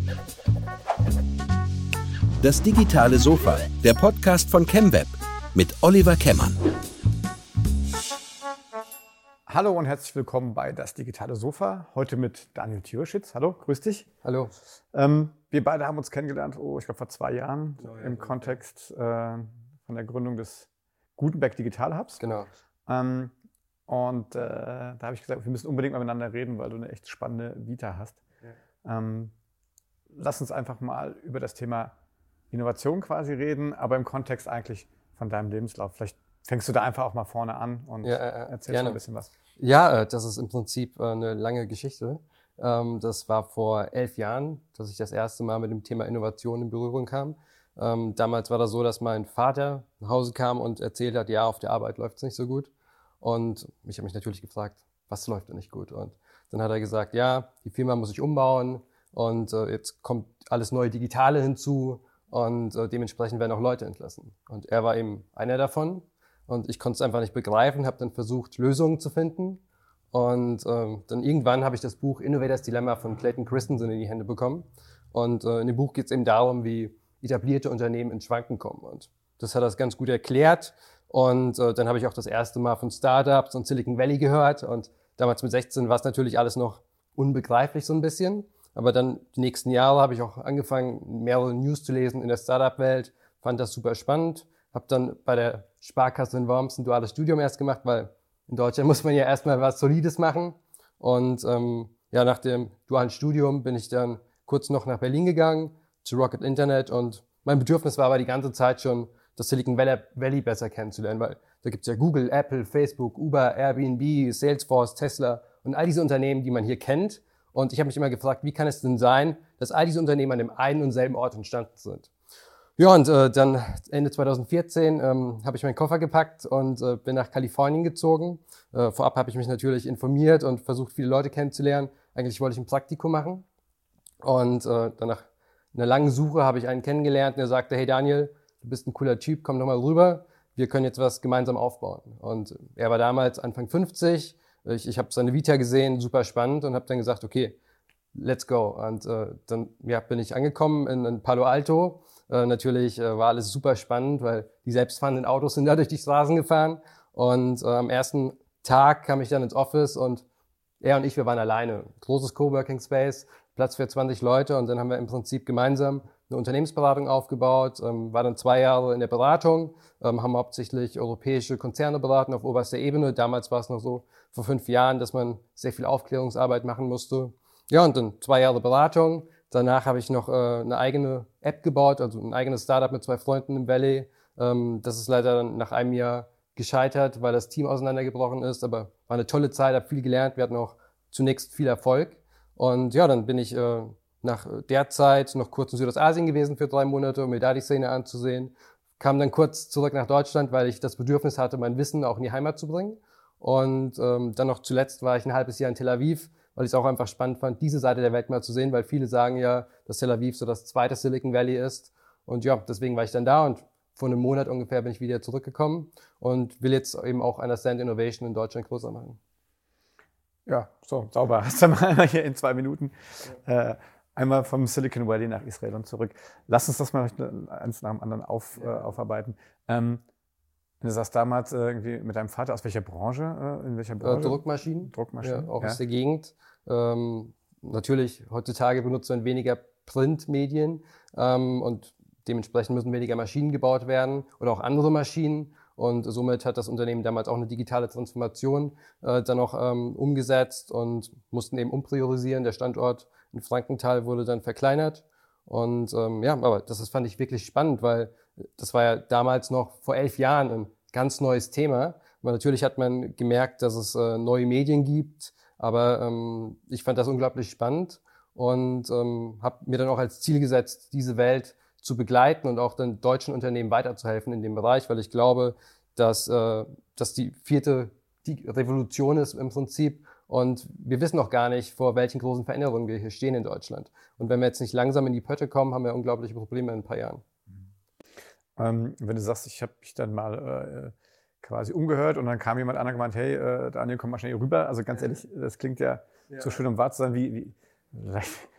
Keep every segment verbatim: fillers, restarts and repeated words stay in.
Das digitale Sofa, der Podcast von ChemWeb mit Oliver Kemmern. Hallo und herzlich willkommen bei Das digitale Sofa. Heute mit Daniel Tjurschitz. Hallo, grüß dich. Hallo. Ähm, wir beide haben uns kennengelernt, oh, ich glaube vor zwei Jahren, Genau, ja, im ja, Kontext äh, von der Gründung des Gutenberg Digital Hubs. Genau. Ähm, und äh, da habe ich gesagt, wir müssen unbedingt mal miteinander reden, weil du eine echt spannende Vita hast. Ja. Ähm, lass uns einfach mal über das Thema Innovation quasi reden, aber im Kontext eigentlich von deinem Lebenslauf. Vielleicht fängst du da einfach auch mal vorne an und ja, äh, erzählst gerne. ein bisschen was. Ja, das ist im Prinzip eine lange Geschichte. Das war vor elf Jahren, dass ich das erste Mal mit dem Thema Innovation in Berührung kam. Damals war das so, dass mein Vater nach Hause kam und erzählt hat, ja, auf der Arbeit läuft es nicht so gut. Und ich habe mich natürlich gefragt, was läuft denn nicht gut? Und dann hat er gesagt, ja, die Firma muss sich umbauen und jetzt kommt alles neue Digitale hinzu. Und äh, dementsprechend werden auch Leute entlassen. Und er war eben einer davon. Und ich konnte es einfach nicht begreifen, habe dann versucht, Lösungen zu finden. Und äh, dann irgendwann habe ich das Buch Innovators Dilemma von Clayton Christensen in die Hände bekommen. Und äh, in dem Buch geht es eben darum, wie etablierte Unternehmen ins Schwanken kommen. Und das hat das ganz gut erklärt. Und äh, dann habe ich auch das erste Mal von Startups und Silicon Valley gehört. Und damals mit sechzehn war es natürlich alles noch unbegreiflich so ein bisschen. Aber dann die nächsten Jahre habe ich auch angefangen, mehrere News zu lesen in der Startup-Welt, fand das super spannend, habe dann bei der Sparkasse in Worms ein duales Studium erst gemacht, weil in Deutschland muss man ja erstmal was Solides machen. Und ähm, ja, nach dem dualen Studium bin ich dann kurz noch nach Berlin gegangen, zu Rocket Internet. Und mein Bedürfnis war aber die ganze Zeit schon, das Silicon Valley besser kennenzulernen, weil da gibt's ja Google, Apple, Facebook, Uber, Airbnb, Salesforce, Tesla und all diese Unternehmen, die man hier kennt. Und ich habe mich immer gefragt, wie kann es denn sein, dass all diese Unternehmen an dem einen und selben Ort entstanden sind? Ja, und äh, dann Ende zwanzig vierzehn ähm, habe ich meinen Koffer gepackt und äh, bin nach Kalifornien gezogen. Äh, vorab habe ich mich natürlich informiert und versucht, viele Leute kennenzulernen. Eigentlich wollte ich ein Praktikum machen. Und äh, dann nach einer langen Suche habe ich einen kennengelernt, der sagte, hey Daniel, du bist ein cooler Typ, komm doch mal rüber. Wir können jetzt was gemeinsam aufbauen. Und er war damals Anfang fünfzig. Ich, ich habe seine Vita gesehen, super spannend und habe dann gesagt, okay, let's go. Und äh, dann ja, bin ich angekommen in, in Palo Alto. Äh, natürlich äh, war alles super spannend, weil die selbstfahrenden Autos sind da durch die Straßen gefahren. Und äh, am ersten Tag kam ich dann ins Office und er und ich, wir waren alleine. Großes Coworking Space, Platz für zwanzig Leute und dann haben wir im Prinzip gemeinsam eine Unternehmensberatung aufgebaut, ähm, war dann zwei Jahre in der Beratung, ähm, haben hauptsächlich europäische Konzerne beraten auf oberster Ebene. Damals war es noch so, vor fünf Jahren, dass man sehr viel Aufklärungsarbeit machen musste. Ja, und dann zwei Jahre Beratung. Danach habe ich noch äh, eine eigene App gebaut, also ein eigenes Startup mit zwei Freunden im Valley. Ähm, das ist leider dann nach einem Jahr gescheitert, weil das Team auseinandergebrochen ist. Aber war eine tolle Zeit, habe viel gelernt. Wir hatten auch zunächst viel Erfolg. Und ja, dann bin ich äh, nach der Zeit noch kurz in Südostasien gewesen für drei Monate, um mir da die Szene anzusehen. Kam dann kurz zurück nach Deutschland, weil ich das Bedürfnis hatte, mein Wissen auch in die Heimat zu bringen. Und ähm, dann noch zuletzt war ich ein halbes Jahr in Tel Aviv, weil ich es auch einfach spannend fand, diese Seite der Welt mal zu sehen, weil viele sagen ja, dass Tel Aviv so das zweite Silicon Valley ist. Und ja, deswegen war ich dann da und vor einem Monat ungefähr bin ich wieder zurückgekommen und will jetzt eben auch Understand Innovation in Deutschland größer machen. Ja, so, sauber. Hast du mal einmal hier in zwei Minuten äh, einmal vom Silicon Valley nach Israel und zurück. Lass uns das mal eins nach dem anderen auf, ja. äh, aufarbeiten. Ähm, Du sagst damals äh, irgendwie mit deinem Vater, aus welcher Branche? Äh, in welcher Branche? Äh, Druckmaschinen. Druckmaschinen. Ja, auch ja. aus der Gegend. Ähm, natürlich, heutzutage benutzt man weniger Printmedien ähm, und dementsprechend müssen weniger Maschinen gebaut werden oder auch andere Maschinen. Und somit hat das Unternehmen damals auch eine digitale Transformation äh, dann noch ähm, umgesetzt und mussten eben umpriorisieren. Der Standort in Frankenthal wurde dann verkleinert. Und ähm, ja, aber das, das fand ich wirklich spannend, weil das war ja damals noch vor elf Jahren ein ganz neues Thema. Aber natürlich hat man gemerkt, dass es äh, neue Medien gibt, aber ähm, ich fand das unglaublich spannend und ähm, habe mir dann auch als Ziel gesetzt, diese Welt zu begleiten und auch den deutschen Unternehmen weiterzuhelfen in dem Bereich, weil ich glaube, dass, äh, dass die vierte die Revolution ist im Prinzip. Und wir wissen noch gar nicht, vor welchen großen Veränderungen wir hier stehen in Deutschland. Und wenn wir jetzt nicht langsam in die Pötte kommen, haben wir unglaubliche Probleme in ein paar Jahren. Ähm, wenn du sagst, ich habe mich dann mal äh, quasi umgehört und dann kam jemand anderer und gemeint, hey, äh, Daniel, komm mal schnell hier rüber. Also ganz ehrlich, das klingt ja, ja. so schön, um wahr zu sein. Wie, wie,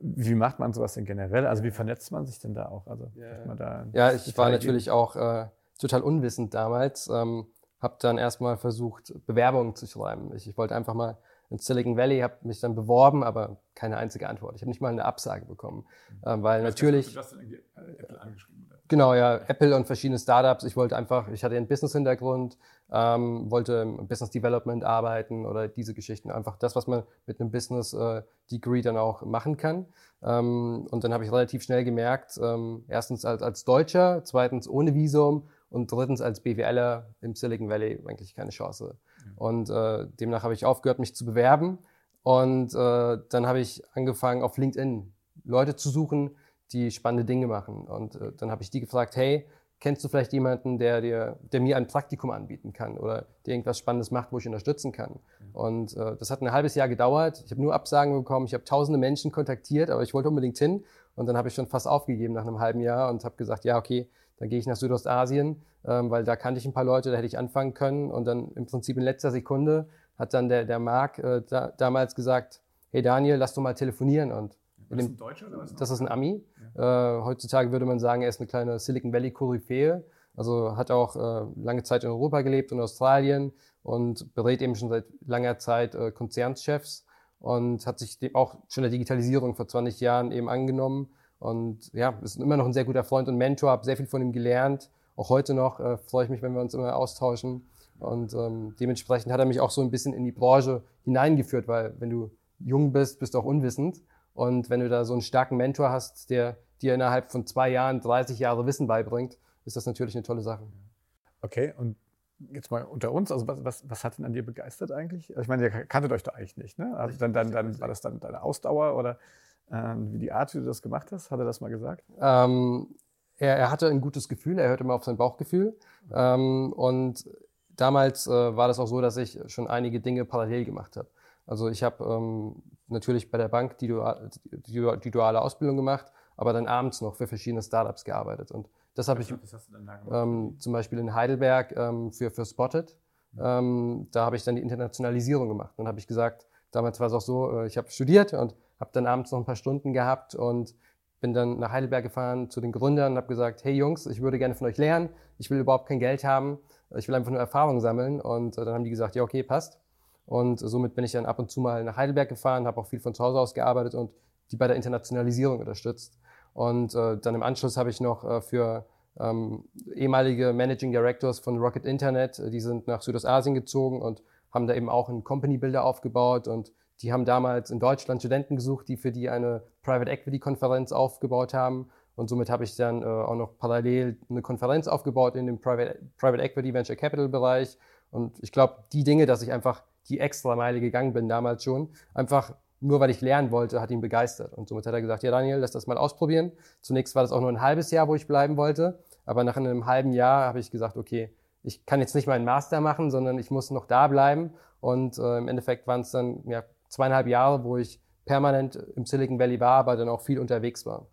Wie macht man sowas denn generell? Also wie vernetzt man sich denn da auch? Also, ja, man da ja, ich war natürlich auch äh, total unwissend damals. Ähm, habe dann erstmal versucht, Bewerbungen zu schreiben. Ich, ich wollte einfach mal in Silicon Valley, habe mich dann beworben, aber keine einzige Antwort. Ich habe nicht mal eine Absage bekommen, mhm. ähm, weil Was natürlich... Du hast dann irgendwie Apple angeschrieben, oder? Genau, ja, Apple und verschiedene Startups. Ich wollte einfach, ich hatte einen Business-Hintergrund, ähm, wollte im Business Development arbeiten oder diese Geschichten. Einfach das, was man mit einem Business-Degree dann auch machen kann. Ähm, und dann habe ich relativ schnell gemerkt, ähm, erstens als, als Deutscher, zweitens ohne Visum und drittens als BWLer im Silicon Valley eigentlich keine Chance. Ja. Und äh, demnach habe ich aufgehört, mich zu bewerben. Und äh, dann habe ich angefangen, auf LinkedIn Leute zu suchen, die spannende Dinge machen. Und äh, dann habe ich die gefragt, hey, kennst du vielleicht jemanden, der dir, der mir ein Praktikum anbieten kann oder der irgendwas Spannendes macht, wo ich unterstützen kann? Mhm. Und äh, das hat ein halbes Jahr gedauert. Ich habe nur Absagen bekommen. Ich habe tausende Menschen kontaktiert, aber ich wollte unbedingt hin. Und dann habe ich schon fast aufgegeben nach einem halben Jahr und habe gesagt, ja, okay, dann gehe ich nach Südostasien, ähm, weil da kannte ich ein paar Leute, da hätte ich anfangen können. Und dann im Prinzip in letzter Sekunde hat dann der, der Marc äh, da, damals gesagt, hey Daniel, lass doch mal telefonieren. Und War das ein Deutscher oder was? Das ist ein Ami. Ja. Äh, heutzutage würde man sagen, er ist eine kleine Silicon Valley Koryphäe. Also hat auch äh, lange Zeit in Europa gelebt und Australien und berät eben schon seit langer Zeit äh, Konzernschefs und hat sich dem auch schon der Digitalisierung vor zwanzig Jahren eben angenommen. Und ja, ist immer noch ein sehr guter Freund und Mentor, habe sehr viel von ihm gelernt. Auch heute noch äh, freue ich mich, wenn wir uns immer austauschen. Und ähm, dementsprechend hat er mich auch so ein bisschen in die Branche hineingeführt, weil wenn du jung bist, bist du auch unwissend. Und wenn du da so einen starken Mentor hast, der dir innerhalb von zwei Jahren dreißig Jahre Wissen beibringt, ist das natürlich eine tolle Sache. Okay, und jetzt mal unter uns, also was, was, was hat denn an dir begeistert eigentlich? Also ich meine, ihr kanntet euch doch eigentlich nicht, ne? Also dann, dann, dann war das dann deine Ausdauer oder ähm, wie die Art, wie du das gemacht hast? Hat er das mal gesagt? Ähm, er, er hatte ein gutes Gefühl, er hörte immer auf sein Bauchgefühl. Ähm, und damals äh, war das auch so, dass ich schon einige Dinge parallel gemacht habe. Also ich habe ähm, natürlich bei der Bank die, Dual, die, die duale Ausbildung gemacht, aber dann abends noch für verschiedene Startups gearbeitet. Und das habe ich was hast du dann da gemacht? Ähm, zum Beispiel in Heidelberg ähm, für, für Spotted. Ähm, da habe ich dann die Internationalisierung gemacht. Dann habe ich gesagt, damals war es auch so, äh, ich habe studiert und habe dann abends noch ein paar Stunden gehabt und bin dann nach Heidelberg gefahren zu den Gründern und habe gesagt, hey Jungs, ich würde gerne von euch lernen. Ich will überhaupt kein Geld haben. Ich will einfach nur Erfahrung sammeln. Und äh, dann haben die gesagt, ja okay, passt. Und somit bin ich dann ab und zu mal nach Heidelberg gefahren, habe auch viel von zu Hause aus gearbeitet und die bei der Internationalisierung unterstützt. Und äh, dann im Anschluss habe ich noch äh, für ähm, ehemalige Managing Directors von Rocket Internet, äh, die sind nach Südostasien gezogen und haben da eben auch einen Company Builder aufgebaut. Und die haben damals in Deutschland Studenten gesucht, die für die eine Private Equity Konferenz aufgebaut haben. Und somit habe ich dann äh, auch noch parallel eine Konferenz aufgebaut in dem Private, Private Equity Venture Capital Bereich. Und ich glaube, die Dinge, dass ich einfach die Extrameile gegangen bin damals schon, einfach nur weil ich lernen wollte, hat ihn begeistert. Und somit hat er gesagt, ja Daniel, lass das mal ausprobieren. Zunächst war das auch nur ein halbes Jahr, wo ich bleiben wollte. Aber nach einem halben Jahr habe ich gesagt, okay, ich kann jetzt nicht meinen Master machen, sondern ich muss noch da bleiben. Und äh, im Endeffekt waren es dann ja, zweieinhalb Jahre, wo ich permanent im Silicon Valley war, aber dann auch viel unterwegs war.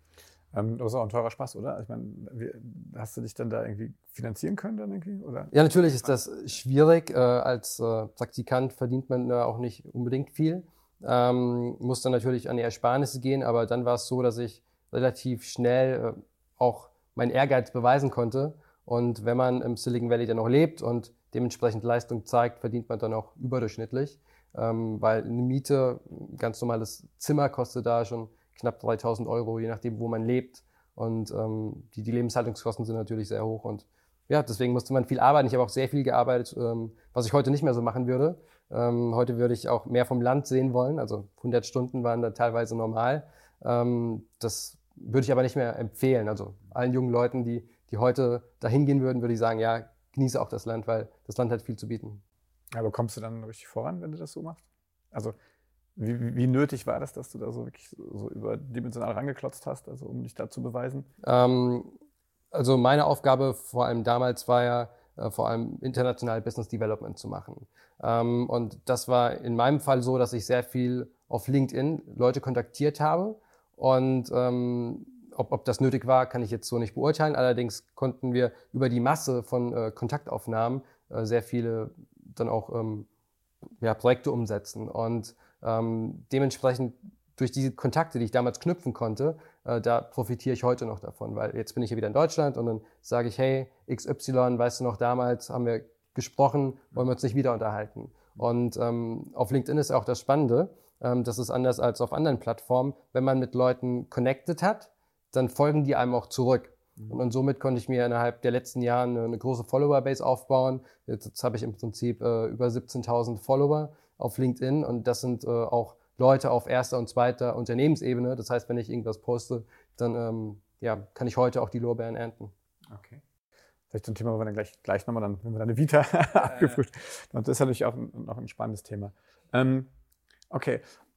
Ähm, das ist auch ein teurer Spaß, oder? Ich meine, wie, hast du dich dann da irgendwie finanzieren können dann irgendwie? Oder? Ja, natürlich ist das schwierig. Äh, als äh, Praktikant verdient man da auch nicht unbedingt viel. Ähm, muss dann natürlich an die Ersparnisse gehen, aber dann war es so, dass ich relativ schnell äh, auch meinen Ehrgeiz beweisen konnte. Und wenn man im Silicon Valley dann auch lebt und dementsprechend Leistung zeigt, verdient man dann auch überdurchschnittlich. Ähm, weil eine Miete, ein ganz normales Zimmer kostet da schon knapp dreitausend Euro, je nachdem, wo man lebt. Und ähm, die, die Lebenshaltungskosten sind natürlich sehr hoch. Und ja, deswegen musste man viel arbeiten. Ich habe auch sehr viel gearbeitet, ähm, was ich heute nicht mehr so machen würde. Ähm, heute würde ich auch mehr vom Land sehen wollen. Also hundert Stunden waren da teilweise normal. Ähm, das würde ich aber nicht mehr empfehlen. Also allen jungen Leuten, die, die heute dahin gehen würden, würde ich sagen, ja, genieße auch das Land, weil das Land hat viel zu bieten. Aber kommst du dann richtig voran, wenn du das so machst? Also Wie, wie nötig war das, dass du da so wirklich so, so überdimensional rangeklotzt hast, also um dich da zu beweisen? Ähm, also meine Aufgabe vor allem damals war ja, äh, vor allem international Business Development zu machen. Ähm, und das war in meinem Fall so, dass ich sehr viel auf LinkedIn Leute kontaktiert habe. Und ähm, ob, ob das nötig war, kann ich jetzt so nicht beurteilen. Allerdings konnten wir über die Masse von äh, Kontaktaufnahmen äh, sehr viele dann auch ähm, ja, Projekte umsetzen. Und Ähm, dementsprechend durch diese Kontakte, die ich damals knüpfen konnte, äh, da profitiere ich heute noch davon, weil jetzt bin ich hier wieder in Deutschland und dann sage ich, hey, X Y, weißt du noch, damals haben wir gesprochen, wollen wir uns nicht wieder unterhalten. Und ähm, auf LinkedIn ist auch das Spannende, ähm, das ist anders als auf anderen Plattformen, wenn man mit Leuten connected hat, dann folgen die einem auch zurück. Und, und somit konnte ich mir innerhalb der letzten Jahre eine, eine große Follower-Base aufbauen. Jetzt, jetzt habe ich im Prinzip äh, über siebzehntausend Follower auf LinkedIn und das sind äh, auch Leute auf erster und zweiter Unternehmensebene. Das heißt, wenn ich irgendwas poste, dann ähm, ja, kann ich heute auch die Lorbeeren ernten. Okay. Vielleicht so ein Thema, wo wir dann gleich, gleich nochmal, dann, wenn wir deine Vita abgefrühstückt. Und das ist natürlich auch ein, noch ein spannendes Thema. Ähm, okay.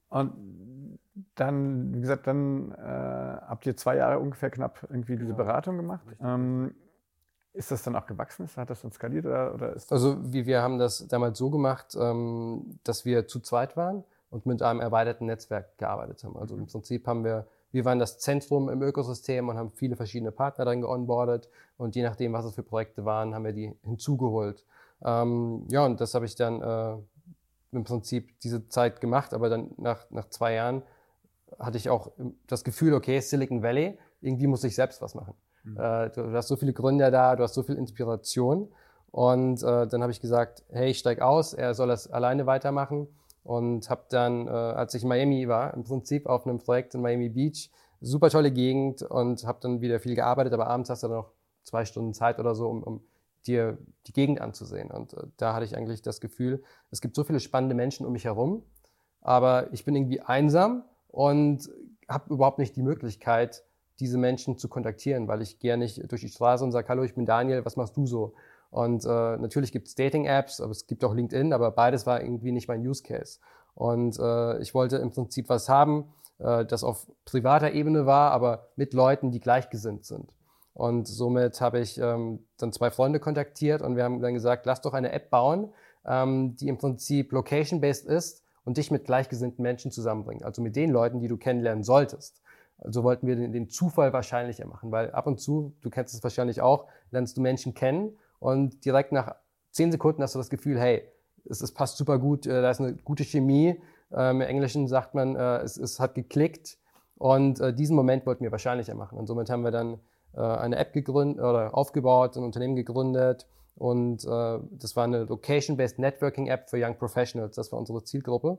Und dann, wie gesagt, dann äh, habt ihr zwei Jahre ungefähr knapp irgendwie diese Beratung gemacht. Ähm, ist das dann auch gewachsen? Hat das dann skaliert? Oder, oder ist das also wie wir haben das damals so gemacht, ähm, dass wir zu zweit waren und mit einem erweiterten Netzwerk gearbeitet haben. Also im Prinzip haben wir, wir waren das Zentrum im Ökosystem und haben viele verschiedene Partner dann geonboardet und je nachdem, was es für Projekte waren, haben wir die hinzugeholt. Ähm, ja, und das habe ich dann äh, im Prinzip diese Zeit gemacht, aber dann nach, nach zwei Jahren hatte ich auch das Gefühl, okay, Silicon Valley, irgendwie muss ich selbst was machen. Mhm. Äh, du, du hast so viele Gründer da, du hast so viel Inspiration und äh, dann habe ich gesagt, hey, ich steig aus, er soll das alleine weitermachen und habe dann, äh, als ich in Miami war, im Prinzip auf einem Projekt in Miami Beach, super tolle Gegend und habe dann wieder viel gearbeitet, aber abends hast du dann noch zwei Stunden Zeit oder so, um, um dir die Gegend anzusehen. Und äh, da hatte ich eigentlich das Gefühl, es gibt so viele spannende Menschen um mich herum, aber ich bin irgendwie einsam und habe überhaupt nicht die Möglichkeit, diese Menschen zu kontaktieren, weil ich gehe nicht durch die Straße und sage, hallo, ich bin Daniel, was machst du so? Und äh, natürlich gibt es Dating-Apps, aber es gibt auch LinkedIn, aber beides war irgendwie nicht mein Use Case. Und äh, ich wollte im Prinzip was haben, äh, das auf privater Ebene war, aber mit Leuten, die gleichgesinnt sind. Und somit habe ich ähm, dann zwei Freunde kontaktiert und wir haben dann gesagt, lass doch eine App bauen, ähm, die im Prinzip location-based ist und dich mit gleichgesinnten Menschen zusammenbringt. Also mit den Leuten, die du kennenlernen solltest. Also wollten wir den, den Zufall wahrscheinlicher machen, weil ab und zu, du kennst es wahrscheinlich auch, lernst du Menschen kennen und direkt nach zehn Sekunden hast du das Gefühl, hey, es, es passt super gut, äh, da ist eine gute Chemie. Äh, Im Englischen sagt man, äh, es, es hat geklickt und äh, diesen Moment wollten wir wahrscheinlicher machen. Und somit haben wir dann eine App gegründet oder aufgebaut, ein Unternehmen gegründet und äh, das war eine Location-Based Networking-App für Young Professionals, das war unsere Zielgruppe.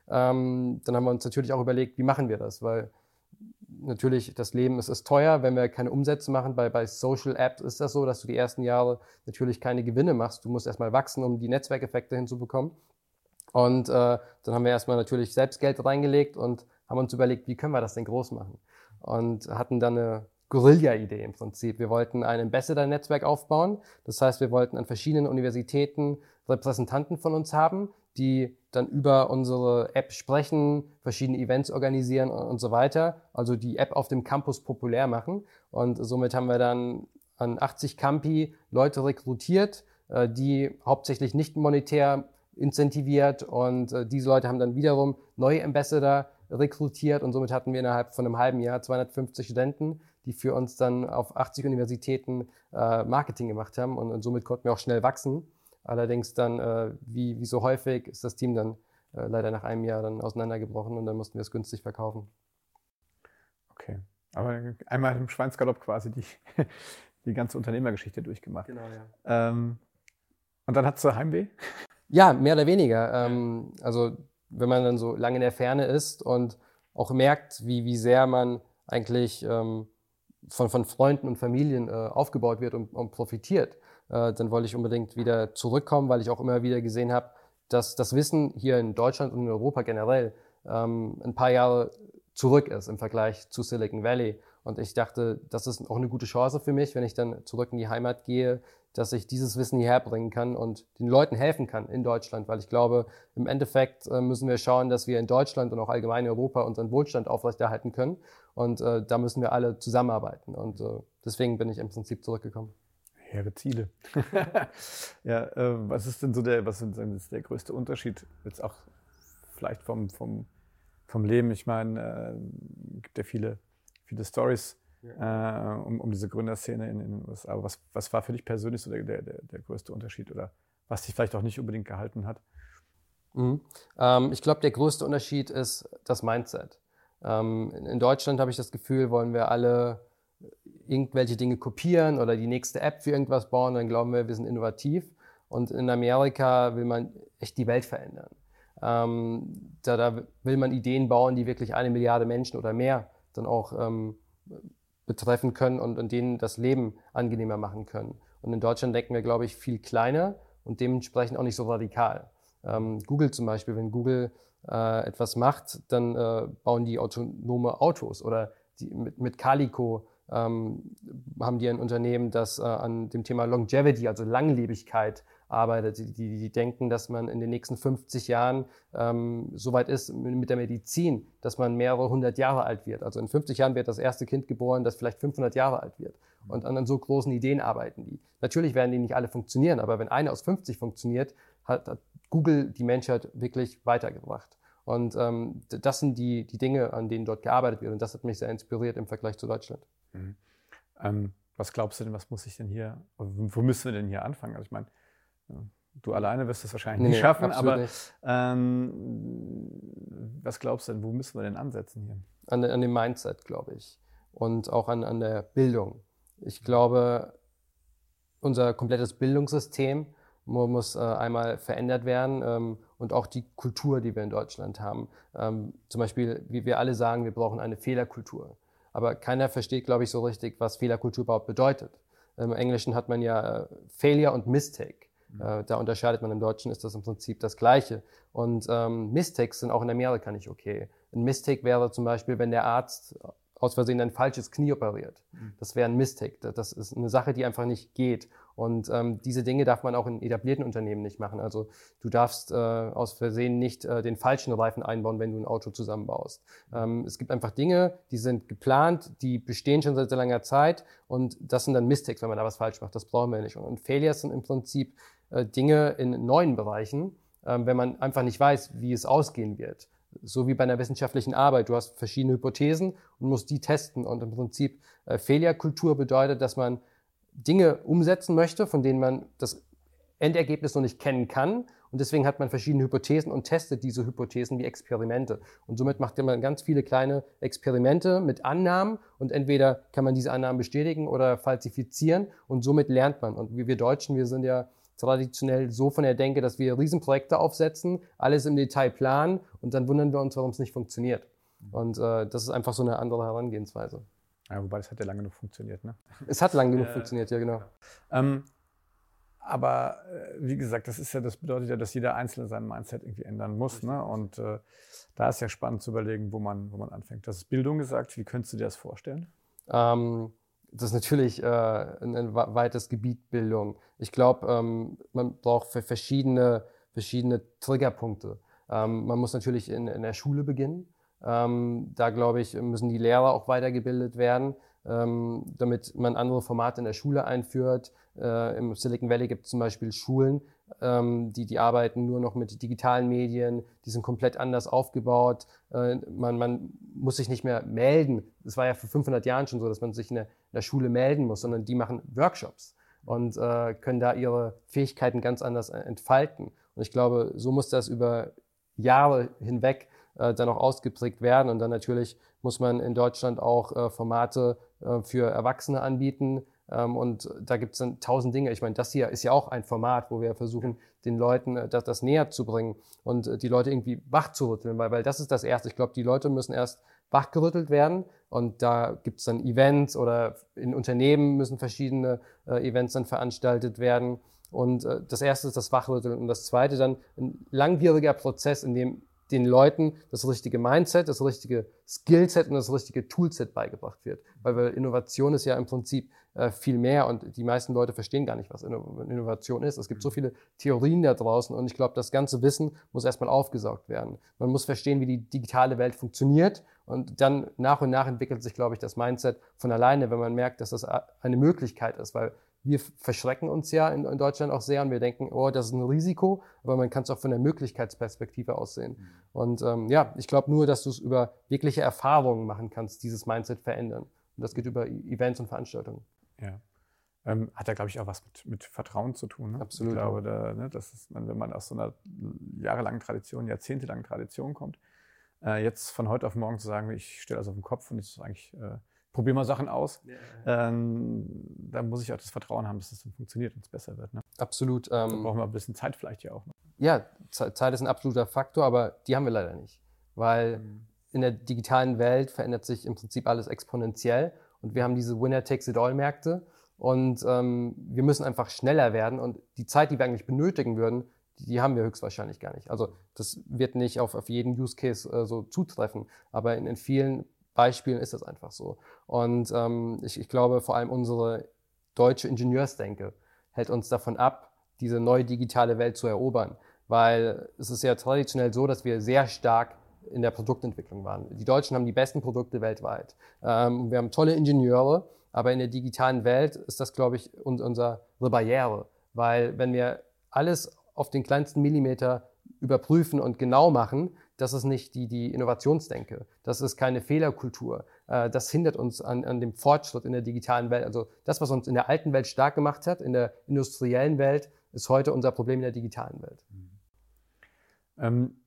Ähm, dann haben wir uns natürlich auch überlegt, wie machen wir das, weil natürlich das Leben ist, ist teuer, wenn wir keine Umsätze machen. Bei, bei Social Apps ist das so, dass du die ersten Jahre natürlich keine Gewinne machst. Du musst erstmal wachsen, um die Netzwerkeffekte hinzubekommen. Und äh, dann haben wir erstmal natürlich selbst Geld reingelegt und haben uns überlegt, wie können wir das denn groß machen? Und hatten dann eine Guerilla-Idee im Prinzip. Wir wollten ein Ambassador-Netzwerk aufbauen. Das heißt, wir wollten an verschiedenen Universitäten Repräsentanten von uns haben, die dann über unsere App sprechen, verschiedene Events organisieren und so weiter. Also die App auf dem Campus populär machen. Und somit haben wir dann an achtzig Campi Leute rekrutiert, die hauptsächlich nicht monetär incentiviert. Und diese Leute haben dann wiederum neue Ambassador rekrutiert. Und somit hatten wir innerhalb von einem halben Jahr zweihundertfünfzig Studenten, die für uns dann auf achtzig Universitäten äh, Marketing gemacht haben und, und somit konnten wir auch schnell wachsen. Allerdings dann, äh, wie, wie so häufig, ist das Team dann äh, leider nach einem Jahr dann auseinandergebrochen und dann mussten wir es günstig verkaufen. Okay, aber einmal im Schweinsgalopp quasi die, die ganze Unternehmergeschichte durchgemacht. Genau, ja. Ähm, und dann hattest du Heimweh? Ja, mehr oder weniger. Ähm, also wenn man dann so lange in der Ferne ist und auch merkt, wie, wie sehr man eigentlich ähm, von, von Freunden und Familien äh, aufgebaut wird und, und profitiert, äh, dann wollte ich unbedingt wieder zurückkommen, weil ich auch immer wieder gesehen habe, dass das Wissen hier in Deutschland und in Europa generell ähm, ein paar Jahre zurück ist im Vergleich zu Silicon Valley. Und ich dachte, das ist auch eine gute Chance für mich, wenn ich dann zurück in die Heimat gehe, dass ich dieses Wissen hierher bringen kann und den Leuten helfen kann in Deutschland. Weil ich glaube, im Endeffekt äh, müssen wir schauen, dass wir in Deutschland und auch allgemein in Europa unseren Wohlstand aufrechterhalten können. Und äh, da müssen wir alle zusammenarbeiten. Und äh, deswegen bin ich im Prinzip zurückgekommen. Hehre Ziele. Ja, äh, was ist denn so der, was ist der größte Unterschied jetzt auch vielleicht vom, vom, vom Leben? Ich meine, äh, gibt ja viele, viele Stories ja. äh, um, um diese Gründerszene in den U S A. Aber was, was war für dich persönlich so der, der, der größte Unterschied oder was dich vielleicht auch nicht unbedingt gehalten hat? Mhm. Ähm, ich glaube, der größte Unterschied ist das Mindset. Ähm, in Deutschland habe ich das Gefühl, wollen wir alle irgendwelche Dinge kopieren oder die nächste App für irgendwas bauen, dann glauben wir, wir sind innovativ. Und in Amerika will man echt die Welt verändern. Ähm, da, da will man Ideen bauen, die wirklich eine Milliarde Menschen oder mehr dann auch ähm, betreffen können und, und denen das Leben angenehmer machen können. Und in Deutschland denken wir, glaube ich, viel kleiner und dementsprechend auch nicht so radikal. Ähm, Google zum Beispiel, wenn Google äh, etwas macht, dann äh, bauen die autonome Autos oder die, mit, mit Calico ähm, haben die ein Unternehmen, das äh, an dem Thema Longevity, also Langlebigkeit, arbeitet. Die, die, die denken, dass man in den nächsten fünfzig Jahren ähm, so weit ist mit der Medizin, dass man mehrere hundert Jahre alt wird. Also in fünfzig Jahren wird das erste Kind geboren, das vielleicht fünfhundert Jahre alt wird. Und an, an so großen Ideen arbeiten die. Natürlich werden die nicht alle funktionieren, aber wenn eine aus fünfzig funktioniert, hat, hat Google die Menschheit wirklich weitergebracht. Und ähm, das sind die, die Dinge, an denen dort gearbeitet wird. Und das hat mich sehr inspiriert im Vergleich zu Deutschland. Mhm. Ähm, was glaubst du denn, was muss ich denn hier, wo müssen wir denn hier anfangen? Also ich meine, du alleine wirst es wahrscheinlich nee, nicht nee, schaffen, aber nicht. Ähm, was glaubst du denn, wo müssen wir denn ansetzen hier? An, an dem Mindset, glaube ich. Und auch an, an der Bildung. Ich glaube, unser komplettes Bildungssystem muss äh, einmal verändert werden ähm, und auch die Kultur, die wir in Deutschland haben. Ähm, zum Beispiel, wie wir alle sagen, wir brauchen eine Fehlerkultur. Aber keiner versteht, glaube ich, so richtig, was Fehlerkultur überhaupt bedeutet. Im Englischen hat man ja äh, Failure und Mistake. Mhm. Äh, da unterscheidet man, im Deutschen ist das im Prinzip das Gleiche. Und ähm, Mistakes sind auch in Amerika nicht okay. Ein Mistake wäre zum Beispiel, wenn der Arzt aus Versehen ein falsches Knie operiert. Das wäre ein Mistake. Das ist eine Sache, die einfach nicht geht. Und ähm, diese Dinge darf man auch in etablierten Unternehmen nicht machen. Also du darfst äh, aus Versehen nicht äh, den falschen Reifen einbauen, wenn du ein Auto zusammenbaust. Ähm, es gibt einfach Dinge, die sind geplant, die bestehen schon seit sehr langer Zeit und das sind dann Mistakes, wenn man da was falsch macht. Das brauchen wir nicht. Und, und Failures sind im Prinzip äh, Dinge in neuen Bereichen, äh, wenn man einfach nicht weiß, wie es ausgehen wird. So wie bei einer wissenschaftlichen Arbeit. Du hast verschiedene Hypothesen und musst die testen. Und im Prinzip äh, Fehlerkultur bedeutet, dass man Dinge umsetzen möchte, von denen man das Endergebnis noch nicht kennen kann. Und deswegen hat man verschiedene Hypothesen und testet diese Hypothesen wie Experimente. Und somit macht man ganz viele kleine Experimente mit Annahmen. Und entweder kann man diese Annahmen bestätigen oder falsifizieren. Und somit lernt man. Und wir Deutschen, wir sind ja traditionell so von der Denke, dass wir Riesenprojekte aufsetzen, alles im Detail planen und dann wundern wir uns, warum es nicht funktioniert. Und äh, das ist einfach so eine andere Herangehensweise. Ja, wobei das hat ja lange genug funktioniert, ne? Es hat lange genug äh, funktioniert, ja genau. Ähm, aber äh, wie gesagt, das ist ja, das bedeutet ja, dass jeder Einzelne sein Mindset irgendwie ändern muss, ne? Und äh, da ist ja spannend zu überlegen, wo man, wo man anfängt. Du hast Bildung gesagt, wie könntest du dir das vorstellen? Ähm, Das ist natürlich äh, ein, ein weites Gebiet Bildung. Ich glaube, ähm, man braucht für verschiedene, verschiedene Triggerpunkte. Ähm, man muss natürlich in, in der Schule beginnen. Ähm, da, glaube ich, müssen die Lehrer auch weitergebildet werden, ähm, damit man andere Formate in der Schule einführt. Äh, Im Silicon Valley gibt es zum Beispiel Schulen, ähm, die, die arbeiten nur noch mit digitalen Medien, die sind komplett anders aufgebaut. Äh, man, man muss sich nicht mehr melden. Es war ja vor fünfhundert Jahren schon so, dass man sich in der, in der Schule melden muss, sondern die machen Workshops und äh, können da ihre Fähigkeiten ganz anders entfalten. Und ich glaube, so muss das über Jahre hinweg äh, dann auch ausgeprägt werden. Und dann natürlich muss man in Deutschland auch äh, Formate äh, für Erwachsene anbieten. Ähm, und da gibt es dann tausend Dinge. Ich meine, das hier ist ja auch ein Format, wo wir versuchen, den Leuten äh, das, das näher zu bringen und äh, die Leute irgendwie wachzurütteln, weil, weil das ist das Erste. Ich glaube, die Leute müssen erst wachgerüttelt werden und da gibt es dann Events oder in Unternehmen müssen verschiedene äh, Events dann veranstaltet werden. Und äh, das Erste ist das Wachrütteln und das Zweite dann ein langwieriger Prozess, in dem den Leuten das richtige Mindset, das richtige Skillset und das richtige Toolset beigebracht wird. Weil, weil Innovation ist ja im Prinzip äh, viel mehr und die meisten Leute verstehen gar nicht, was Innovation ist. Es gibt so viele Theorien da draußen und ich glaube, das ganze Wissen muss erstmal aufgesaugt werden. Man muss verstehen, wie die digitale Welt funktioniert und dann nach und nach entwickelt sich, glaube ich, das Mindset von alleine, wenn man merkt, dass das eine Möglichkeit ist, weil wir verschrecken uns ja in, in Deutschland auch sehr und wir denken, oh, das ist ein Risiko, aber man kann es auch von der Möglichkeitsperspektive aus sehen. Mhm. Und ähm, ja, ich glaube nur, dass du es über wirkliche Erfahrungen machen kannst, dieses Mindset verändern. Und das geht über Events und Veranstaltungen. Ja. Ähm, hat ja, glaube ich, auch was mit, mit Vertrauen zu tun. Ne? Absolut. Ich glaube, da, ne, das ist, wenn man aus so einer jahrelangen Tradition, jahrzehntelangen Tradition kommt, Äh, jetzt von heute auf morgen zu sagen, ich stelle das auf den Kopf und ich eigentlich äh, probiere mal Sachen aus, ja, ja. Ähm, da muss ich auch das Vertrauen haben, dass das dann funktioniert und es besser wird. Ne? Absolut. Ähm, da brauchen wir ein bisschen Zeit vielleicht ja auch noch. Ja, Zeit ist ein absoluter Faktor, aber die haben wir leider nicht, weil mhm. in der digitalen Welt verändert sich im Prinzip alles exponentiell und wir haben diese Winner-Takes-it-all-Märkte und ähm, wir müssen einfach schneller werden und die Zeit, die wir eigentlich benötigen würden, die, die haben wir höchstwahrscheinlich gar nicht. Also das wird nicht auf, auf jeden Use-Case äh, so zutreffen, aber in, in vielen Beispielen ist das einfach so. Und ähm, ich, ich glaube, vor allem unsere deutsche Ingenieursdenke hält uns davon ab, diese neue digitale Welt zu erobern. Weil es ist ja traditionell so, dass wir sehr stark in der Produktentwicklung waren. Die Deutschen haben die besten Produkte weltweit. Ähm, wir haben tolle Ingenieure, aber in der digitalen Welt ist das, glaube ich, un- unsere Barriere. Weil wenn wir alles auf den kleinsten Millimeter überprüfen und genau machen, das ist nicht die, die Innovationsdenke. Das ist keine Fehlerkultur. Äh, das hindert uns an, an dem Fortschritt in der digitalen Welt. Also das, was uns in der alten Welt stark gemacht hat, in der industriellen Welt, ist heute unser Problem in der digitalen Welt. Ähm,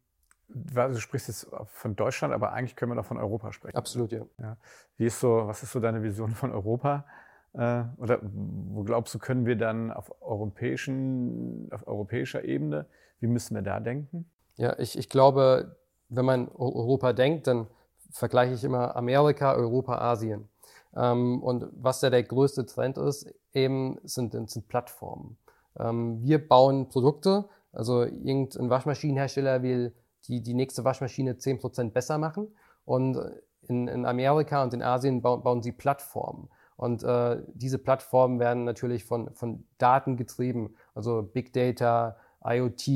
du sprichst jetzt von Deutschland, aber eigentlich können wir doch von Europa sprechen. Absolut, ja. ja. Wie ist so, was ist so deine Vision von Europa? Äh, oder wo glaubst du, können wir dann auf, europäischen, auf europäischer Ebene, wie müssen wir da denken? Ja, ich, ich glaube, wenn man Europa denkt, dann vergleiche ich immer Amerika, Europa, Asien. Ähm, und was da der größte Trend ist, eben sind, sind Plattformen. Ähm, wir bauen Produkte, also irgendein Waschmaschinenhersteller will die, die nächste Waschmaschine zehn Prozent besser machen und in, in Amerika und in Asien bauen, bauen sie Plattformen. Und äh, diese Plattformen werden natürlich von, von Daten getrieben, also Big Data, IoT,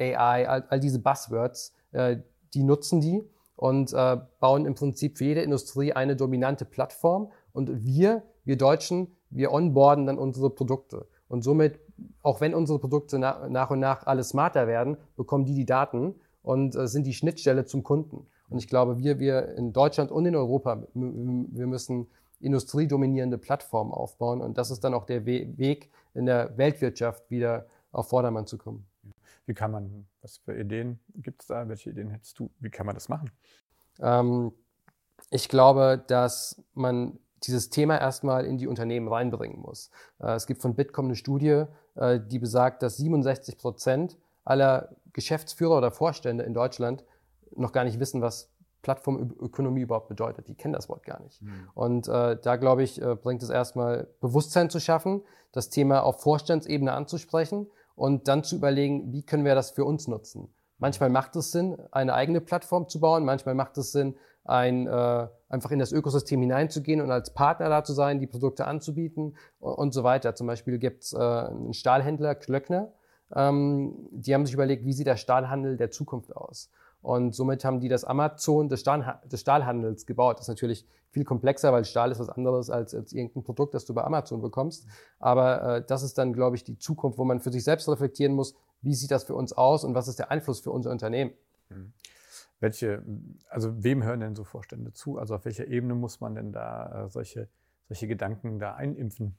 A I, all, all diese Buzzwords, äh, die nutzen die und äh, bauen im Prinzip für jede Industrie eine dominante Plattform. Und wir, wir Deutschen, wir onboarden dann unsere Produkte. Und somit, auch wenn unsere Produkte nach, nach und nach alle smarter werden, bekommen die die Daten und äh, sind die Schnittstelle zum Kunden. Und ich glaube, wir, wir in Deutschland und in Europa, wir müssen industriedominierende Plattformen aufbauen. Und das ist dann auch der We- Weg in der Weltwirtschaft wieder auf Vordermann zu kommen. Wie kann man, was für Ideen gibt es da? Welche Ideen hättest du? Wie kann man das machen? Ähm, ich glaube, dass man dieses Thema erstmal in die Unternehmen reinbringen muss. Äh, es gibt von Bitkom eine Studie, äh, die besagt, dass siebenundsechzig Prozent aller Geschäftsführer oder Vorstände in Deutschland noch gar nicht wissen, was Plattformökonomie überhaupt bedeutet. Die kennen das Wort gar nicht. Mhm. Und äh, da, glaube ich, äh, bringt es erstmal Bewusstsein zu schaffen, das Thema auf Vorstandsebene anzusprechen und dann zu überlegen, wie können wir das für uns nutzen. Manchmal macht es Sinn, eine eigene Plattform zu bauen. Manchmal macht es Sinn, ein, äh, einfach in das Ökosystem hineinzugehen und als Partner da zu sein, die Produkte anzubieten und, und so weiter. Zum Beispiel gibt es äh, einen Stahlhändler, Klöckner. Ähm, die haben sich überlegt, wie sieht der Stahlhandel der Zukunft aus? Und somit haben die das Amazon des, Stahl, des Stahlhandels gebaut. Das ist natürlich viel komplexer, weil Stahl ist was anderes als, als irgendein Produkt, das du bei Amazon bekommst. Aber äh, das ist dann, glaube ich, die Zukunft, wo man für sich selbst reflektieren muss, wie sieht das für uns aus und was ist der Einfluss für unser Unternehmen? Mhm. Welche, also wem hören denn so Vorstände zu? Also auf welcher Ebene muss man denn da äh, solche, solche Gedanken da einimpfen?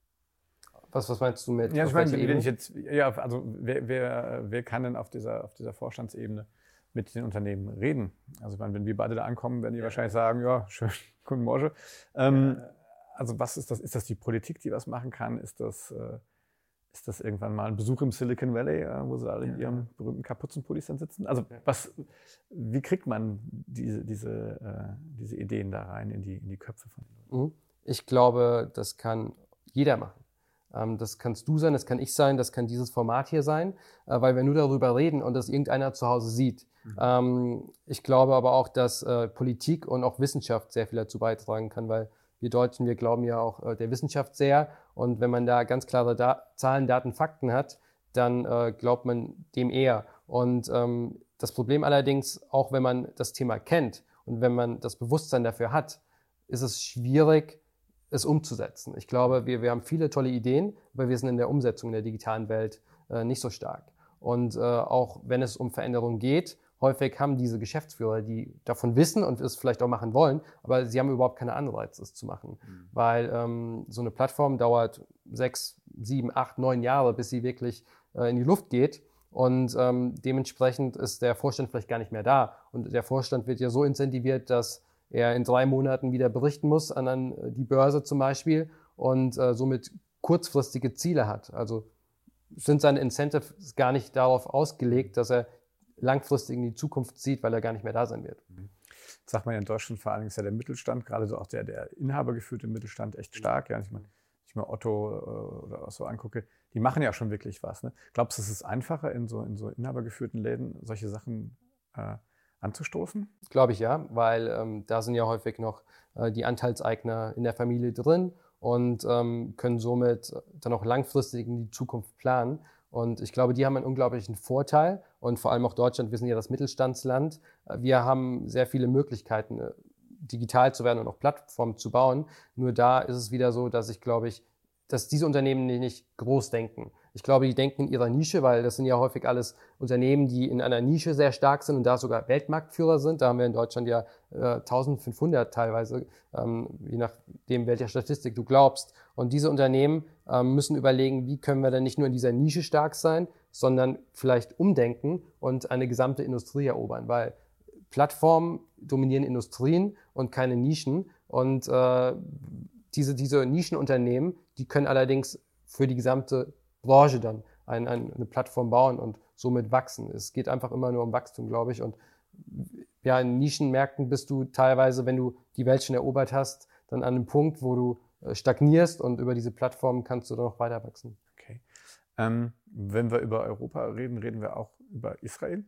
Was, was meinst du mit? Ja, ich meine, wenn ich jetzt, ja, also wer, wer, wer kann denn auf dieser, auf dieser Vorstandsebene mit den Unternehmen reden? Also ich meine, wenn wir beide da ankommen, werden die ja wahrscheinlich sagen, ja, schön, guten Morgen. Ähm, ja. Also was ist das? Ist das die Politik, die was machen kann? Ist das, äh, ist das irgendwann mal ein Besuch im Silicon Valley, äh, wo sie alle in ja. ihren berühmten Kapuzenpullis dann sitzen? Also ja. was, wie kriegt man diese, diese, äh, diese Ideen da rein in die, in die Köpfe von den Leuten? Ich glaube, das kann jeder machen. Das kannst du sein, das kann ich sein, das kann dieses Format hier sein, weil wir nur darüber reden und das irgendeiner zu Hause sieht. Mhm. Ich glaube aber auch, dass Politik und auch Wissenschaft sehr viel dazu beitragen kann, weil wir Deutschen, wir glauben ja auch der Wissenschaft sehr und wenn man da ganz klare da- Zahlen, Daten, Fakten hat, dann glaubt man dem eher. Und das Problem allerdings, auch wenn man das Thema kennt und wenn man das Bewusstsein dafür hat, ist es schwierig, es umzusetzen. Ich glaube, wir, wir haben viele tolle Ideen, aber wir sind in der Umsetzung in der digitalen Welt äh, nicht so stark. Und äh, auch wenn es um Veränderungen geht, häufig haben diese Geschäftsführer, die davon wissen und es vielleicht auch machen wollen, aber sie haben überhaupt keine Anreize, es zu machen. Mhm. Weil ähm, so eine Plattform dauert sechs, sieben, acht, neun Jahre, bis sie wirklich äh, in die Luft geht. und ähm, dementsprechend ist der Vorstand vielleicht gar nicht mehr da. Und der Vorstand wird ja so incentiviert, dass er in drei Monaten wieder berichten muss an, an die Börse zum Beispiel und äh, somit kurzfristige Ziele hat. Also sind seine Incentives gar nicht darauf ausgelegt, dass er langfristig in die Zukunft sieht, weil er gar nicht mehr da sein wird. Das sagt man ja in Deutschland, vor allen Dingen ist ja der Mittelstand, gerade so auch der, der inhabergeführte Mittelstand, echt stark. Ja, ich meine, ich mir Otto äh, oder auch so angucke, die machen ja schon wirklich was. Ne? Glaubst du, es ist einfacher, in so, in so inhabergeführten Läden solche Sachen äh, anzustoßen? Glaube ich ja, weil ähm, da sind ja häufig noch äh, die Anteilseigner in der Familie drin und ähm, können somit dann auch langfristig in die Zukunft planen. Und ich glaube, die haben einen unglaublichen Vorteil und vor allem auch Deutschland, wir sind ja das Mittelstandsland. Wir haben sehr viele Möglichkeiten, digital zu werden und auch Plattformen zu bauen. Nur da ist es wieder so, dass ich glaube ich, dass diese Unternehmen nicht groß denken. Ich glaube, die denken in ihrer Nische, weil das sind ja häufig alles Unternehmen, die in einer Nische sehr stark sind und da sogar Weltmarktführer sind. Da haben wir in Deutschland ja äh, eintausendfünfhundert teilweise, ähm, je nachdem, welcher Statistik du glaubst. Und diese Unternehmen ähm, müssen überlegen, wie können wir denn nicht nur in dieser Nische stark sein, sondern vielleicht umdenken und eine gesamte Industrie erobern, weil Plattformen dominieren Industrien und keine Nischen. Und äh, diese, diese Nischenunternehmen, die können allerdings für die gesamte Branche dann ein, ein, eine Plattform bauen und somit wachsen. Es geht einfach immer nur um Wachstum, glaube ich. Und ja, in Nischenmärkten bist du teilweise, wenn du die Welt schon erobert hast, dann an einem Punkt, wo du äh, stagnierst und über diese Plattform kannst du dann noch weiter wachsen. Okay. Ähm, wenn wir über Europa reden, reden wir auch über Israel.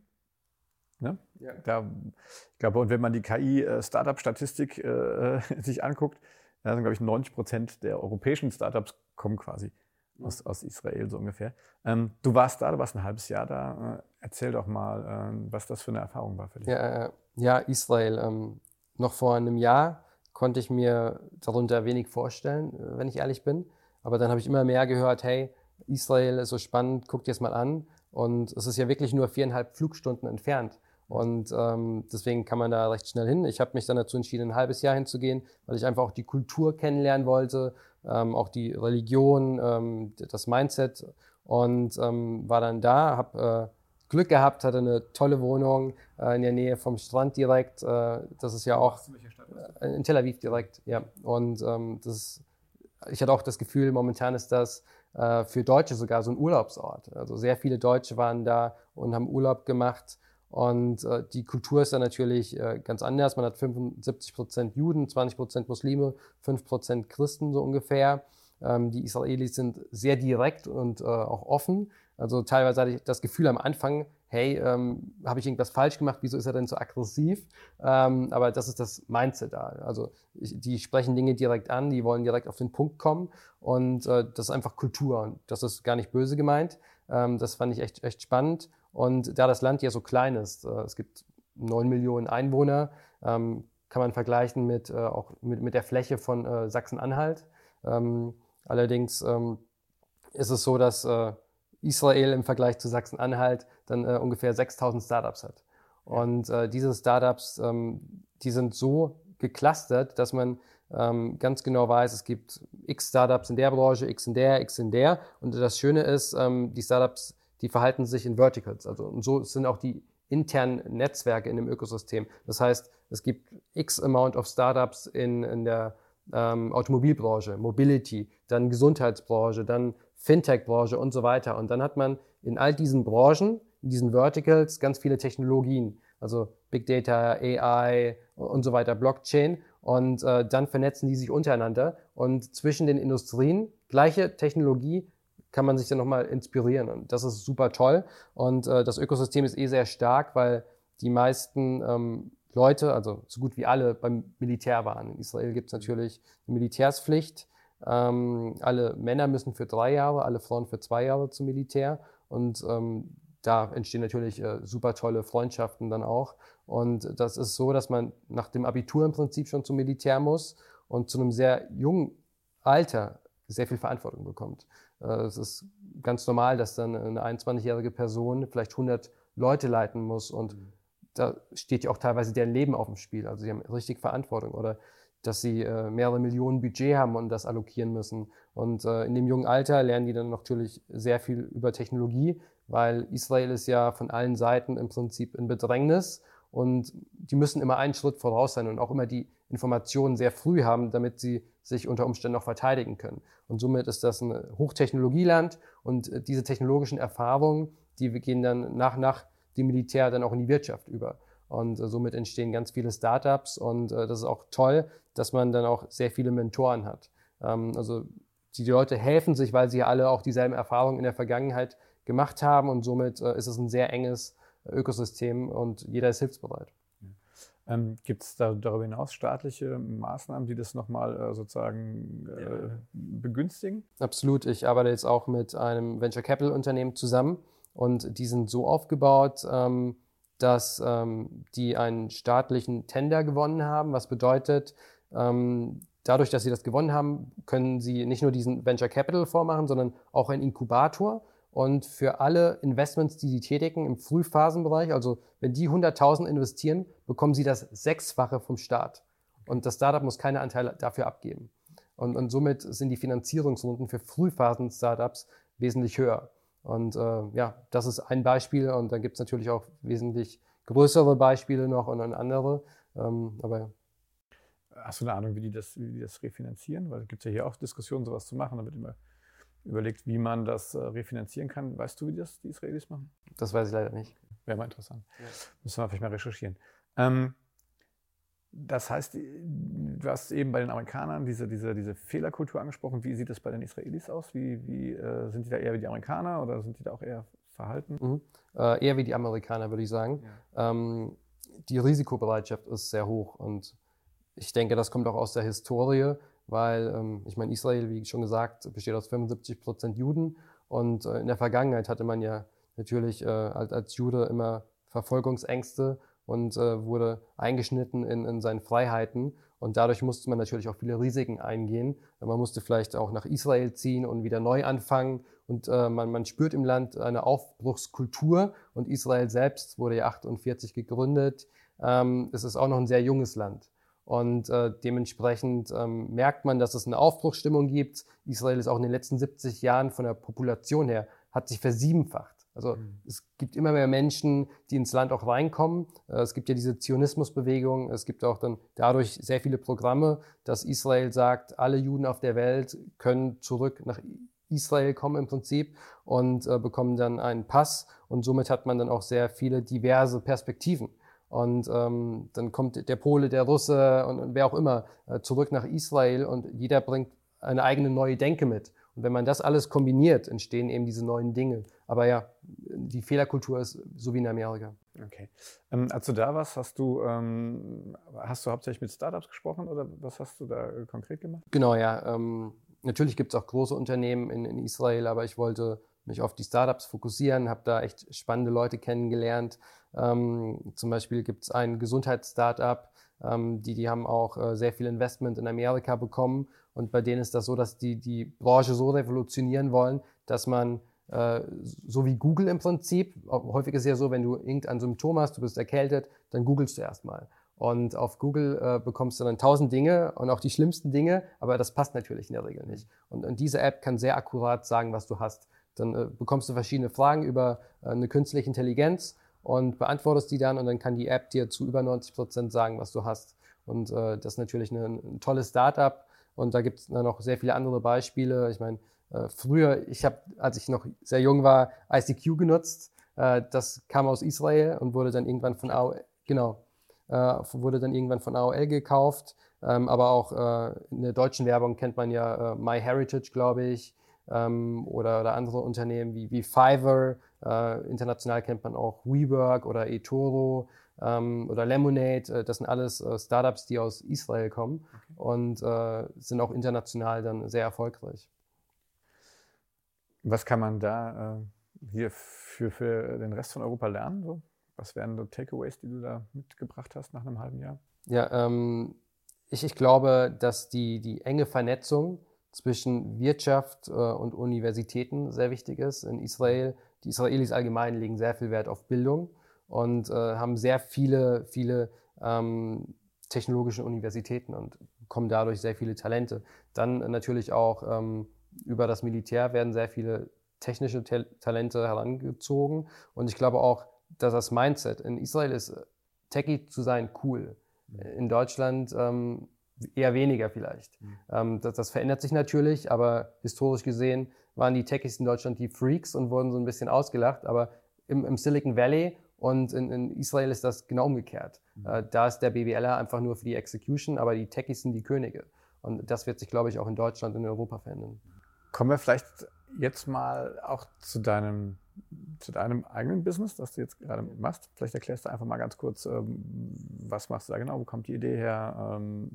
Ne? Ja. Da, ich glaube, und wenn man die K I-Startup-Statistik äh, sich anguckt, da sind, glaube ich, neunzig Prozent der europäischen Startups kommen quasi aus, aus Israel, so ungefähr. Ähm, du warst da, du warst ein halbes Jahr da. Äh, erzähl doch mal, äh, was das für eine Erfahrung war für dich. Ja, äh, ja Israel. Ähm, noch vor einem Jahr konnte ich mir darunter wenig vorstellen, wenn ich ehrlich bin. Aber dann habe ich immer mehr gehört, hey, Israel ist so spannend, guck dir das mal an. Und es ist ja wirklich nur viereinhalb Flugstunden entfernt. Und ähm, deswegen kann man da recht schnell hin. Ich habe mich dann dazu entschieden, ein halbes Jahr hinzugehen, weil ich einfach auch die Kultur kennenlernen wollte, ähm, auch die Religion, ähm, das Mindset. Und ähm, war dann da, habe äh, Glück gehabt, hatte eine tolle Wohnung äh, in der Nähe vom Strand direkt. Äh, das ist ja auch äh, in Tel Aviv direkt, ja. Und ähm, das ist, ich hatte auch das Gefühl, momentan ist das äh, für Deutsche sogar so ein Urlaubsort. Also sehr viele Deutsche waren da und haben Urlaub gemacht. Und äh, die Kultur ist dann natürlich äh, ganz anders. Man hat fünfundsiebzig Prozent Juden, zwanzig Prozent Muslime, fünf Prozent Christen so ungefähr. Ähm, die Israelis sind sehr direkt und äh, auch offen. Also teilweise hatte ich das Gefühl am Anfang, hey, ähm, habe ich irgendwas falsch gemacht? Wieso ist er denn so aggressiv? Ähm, aber das ist das Mindset da. Also ich, die sprechen Dinge direkt an, die wollen direkt auf den Punkt kommen. Und äh, das ist einfach Kultur. Und das ist gar nicht böse gemeint. Ähm, das fand ich echt, echt spannend. Und da das Land ja so klein ist, äh, es gibt neun Millionen Einwohner, ähm, kann man vergleichen mit, äh, auch mit, mit der Fläche von äh, Sachsen-Anhalt. Ähm, allerdings ähm, ist es so, dass äh, Israel im Vergleich zu Sachsen-Anhalt dann äh, ungefähr sechstausend Startups hat. Und äh, diese Startups, ähm, die sind so geclustert, dass man ähm, ganz genau weiß, es gibt x Startups in der Branche, x in der, x in der. Und das Schöne ist, ähm, die Startups, die verhalten sich in Verticals. Also, und so sind auch die internen Netzwerke in dem Ökosystem. Das heißt, es gibt x Amount of Startups in, in der ähm, Automobilbranche, Mobility, dann Gesundheitsbranche, dann Fintech-Branche und so weiter. Und dann hat man in all diesen Branchen, in diesen Verticals ganz viele Technologien, also Big Data, A I und so weiter, Blockchain. Und äh, dann vernetzen die sich untereinander. Und zwischen den Industrien, gleiche Technologie, kann man sich dann nochmal inspirieren. Und das ist super toll. Und äh, das Ökosystem ist eh sehr stark, weil die meisten ähm, Leute, also so gut wie alle, beim Militär waren. In Israel gibt es natürlich eine Militärspflicht. Ähm, alle Männer müssen für drei Jahre, alle Frauen für zwei Jahre zum Militär. Und ähm, da entstehen natürlich äh, super tolle Freundschaften dann auch. Und das ist so, dass man nach dem Abitur im Prinzip schon zum Militär muss und zu einem sehr jungen Alter sehr viel Verantwortung bekommt. Es ist ganz normal, dass dann eine einundzwanzigjährige Person vielleicht hundert Leute leiten muss und mhm. da steht ja auch teilweise deren Leben auf dem Spiel. Also sie haben richtig Verantwortung oder dass sie äh, mehrere Millionen Budget haben und das allokieren müssen. Und äh, in dem jungen Alter lernen die dann natürlich sehr viel über Technologie, weil Israel ist ja von allen Seiten im Prinzip in Bedrängnis und die müssen immer einen Schritt voraus sein und auch immer die Informationen sehr früh haben, damit sie sich unter Umständen auch verteidigen können. Und somit ist das ein Hochtechnologieland und diese technologischen Erfahrungen, die gehen dann nach und nach dem Militär dann auch in die Wirtschaft über. Und somit entstehen ganz viele Startups und das ist auch toll, dass man dann auch sehr viele Mentoren hat. Also die Leute helfen sich, weil sie alle auch dieselben Erfahrungen in der Vergangenheit gemacht haben und somit ist es ein sehr enges Ökosystem und jeder ist hilfsbereit. Ähm, Gibt es da darüber hinaus staatliche Maßnahmen, die das nochmal äh, sozusagen äh, ja. begünstigen? Absolut. Ich arbeite jetzt auch mit einem Venture Capital Unternehmen zusammen und die sind so aufgebaut, ähm, dass ähm, die einen staatlichen Tender gewonnen haben, was bedeutet, ähm, dadurch, dass sie das gewonnen haben, können sie nicht nur diesen Venture Capital vormachen, sondern auch einen Inkubator. Und für alle Investments, die sie tätigen im Frühphasenbereich, also wenn die hunderttausend investieren, bekommen sie das Sechsfache vom Staat. Und das Startup muss keine Anteile dafür abgeben. Und, und somit sind die Finanzierungsrunden für Frühphasen-Startups wesentlich höher. Und äh, ja, das ist ein Beispiel. Und dann gibt es natürlich auch wesentlich größere Beispiele noch und dann andere. Ähm, aber Hast du eine Ahnung, wie die das, wie die das refinanzieren? Weil es gibt ja hier auch Diskussionen, sowas zu machen. Da wird immer überlegt, wie man das äh, refinanzieren kann. Weißt du, wie das die Israelis machen? Das weiß ich leider nicht. Wäre mal interessant. Ja. Müssen wir vielleicht mal recherchieren. Ähm, das heißt, du hast eben bei den Amerikanern diese, diese, diese Fehlerkultur angesprochen. Wie sieht das bei den Israelis aus? Wie, wie äh, sind die da eher wie die Amerikaner oder sind die da auch eher verhalten? Mhm. Äh, eher wie die Amerikaner, würde ich sagen. Ja. Ähm, die Risikobereitschaft ist sehr hoch und ich denke, das kommt auch aus der Historie, weil, ähm, ich meine, Israel, wie schon gesagt, besteht aus fünfundsiebzig Prozent Juden und äh, in der Vergangenheit hatte man ja natürlich äh, als, als Jude immer Verfolgungsängste und äh, wurde eingeschnitten in, in seinen Freiheiten und dadurch musste man natürlich auch viele Risiken eingehen. Man musste vielleicht auch nach Israel ziehen und wieder neu anfangen und äh, man, man spürt im Land eine Aufbruchskultur und Israel selbst wurde ja achtundvierzig gegründet. Ähm, es ist auch noch ein sehr junges Land. Und äh, dementsprechend ähm, merkt man, dass es eine Aufbruchsstimmung gibt. Israel ist auch in den letzten siebzig Jahren von der Population her, hat sich versiebenfacht. Also mhm. es gibt immer mehr Menschen, die ins Land auch reinkommen. Äh, es gibt ja diese Zionismusbewegung. Es gibt auch dann dadurch sehr viele Programme, dass Israel sagt, alle Juden auf der Welt können zurück nach Israel kommen im Prinzip und äh, bekommen dann einen Pass. Und somit hat man dann auch sehr viele diverse Perspektiven. Und ähm, dann kommt der Pole, der Russe und, und wer auch immer äh, zurück nach Israel und jeder bringt eine eigene neue Denke mit. Und wenn man das alles kombiniert, entstehen eben diese neuen Dinge. Aber ja, die Fehlerkultur ist so wie in Amerika. Okay. Ähm, als du da warst, hast du, ähm, hast du hauptsächlich mit Startups gesprochen oder was hast du da äh, konkret gemacht? Genau, ja. Ähm, natürlich gibt es auch große Unternehmen in, in Israel, aber ich wollte mich auf die Startups fokussieren, habe da echt spannende Leute kennengelernt. Ähm, zum Beispiel gibt es ein Gesundheits-Startup, ähm, die, die haben auch äh, sehr viel Investment in Amerika bekommen und bei denen ist das so, dass die die Branche so revolutionieren wollen, dass man äh, so wie Google im Prinzip, häufig ist es ja so, wenn du irgendein Symptom hast, du bist erkältet, dann googelst du erstmal. Und auf Google äh, bekommst du dann tausend Dinge und auch die schlimmsten Dinge, aber das passt natürlich in der Regel nicht. Und, und diese App kann sehr akkurat sagen, was du hast. Dann äh, bekommst du verschiedene Fragen über äh, eine künstliche Intelligenz und beantwortest die dann und dann kann die App dir zu über neunzig Prozent sagen, was du hast. Und äh, das ist natürlich eine, ein tolles Startup und da gibt es dann noch sehr viele andere Beispiele. Ich meine, äh, früher, ich habe, als ich noch sehr jung war, I C Q genutzt. Äh, das kam aus Israel und wurde dann irgendwann von A O L, genau, äh, wurde dann irgendwann von A O L gekauft. Ähm, aber auch äh, in der deutschen Werbung kennt man ja äh, MyHeritage, glaube ich. Ähm, oder, oder andere Unternehmen wie, wie Fiverr, äh, international kennt man auch WeWork oder eToro ähm, oder Lemonade, äh, das sind alles äh, Startups, die aus Israel kommen okay. und äh, sind auch international dann sehr erfolgreich. Was kann man da äh, hier für, für den Rest von Europa lernen? So? Was wären so Takeaways, die du da mitgebracht hast nach einem halben Jahr? Ja, ähm, ich, ich glaube, dass die, die enge Vernetzung zwischen Wirtschaft äh, und Universitäten sehr wichtig ist in Israel. Die Israelis allgemein legen sehr viel Wert auf Bildung und äh, haben sehr viele, viele ähm, technologische Universitäten und bekommen dadurch sehr viele Talente. Dann äh, natürlich auch ähm, über das Militär werden sehr viele technische Ta- Talente herangezogen. Und ich glaube auch, dass das Mindset in Israel ist, Techie zu sein, cool. In Deutschland ähm, eher weniger vielleicht. Mhm. Ähm, das, das verändert sich natürlich, aber historisch gesehen waren die Techies in Deutschland die Freaks und wurden so ein bisschen ausgelacht. Aber im, im Silicon Valley und in, in Israel ist das genau umgekehrt. Mhm. Äh, da ist der BWLer einfach nur für die Execution, aber die Techies sind die Könige. Und das wird sich, glaube ich, auch in Deutschland und in Europa verändern. Kommen wir vielleicht jetzt mal auch zu deinem zu deinem eigenen Business, das du jetzt gerade machst. Vielleicht erklärst du einfach mal ganz kurz, was machst du da genau, wo kommt die Idee her?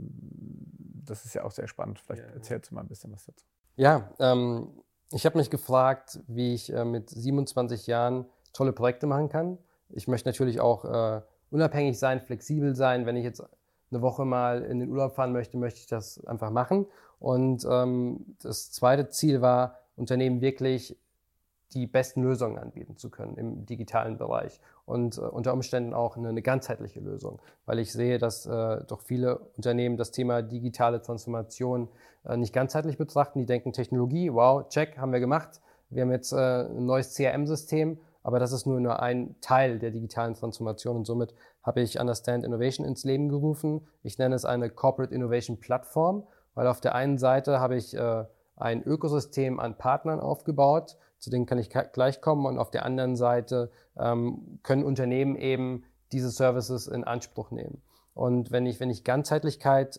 Das ist ja auch sehr spannend. Vielleicht ja, erzählst du mal ein bisschen was dazu. Ja, ähm, ich habe mich gefragt, wie ich äh, mit siebenundzwanzig Jahren tolle Projekte machen kann. Ich möchte natürlich auch äh, unabhängig sein, flexibel sein. Wenn ich jetzt eine Woche mal in den Urlaub fahren möchte, möchte ich das einfach machen. Und ähm, das zweite Ziel war, Unternehmen wirklich die besten Lösungen anbieten zu können im digitalen Bereich und äh, unter Umständen auch eine, eine ganzheitliche Lösung, weil ich sehe, dass äh, doch viele Unternehmen das Thema digitale Transformation äh, nicht ganzheitlich betrachten. Die denken Technologie, wow, check, haben wir gemacht. Wir haben jetzt äh, ein neues C R M-System, aber das ist nur, nur ein Teil der digitalen Transformation und somit habe ich Understand Innovation ins Leben gerufen. Ich nenne es eine Corporate Innovation Plattform, weil auf der einen Seite habe ich äh, ein Ökosystem an Partnern aufgebaut, zu denen kann ich gleich kommen, und auf der anderen Seite ähm, können Unternehmen eben diese Services in Anspruch nehmen. Und wenn ich, wenn ich Ganzheitlichkeit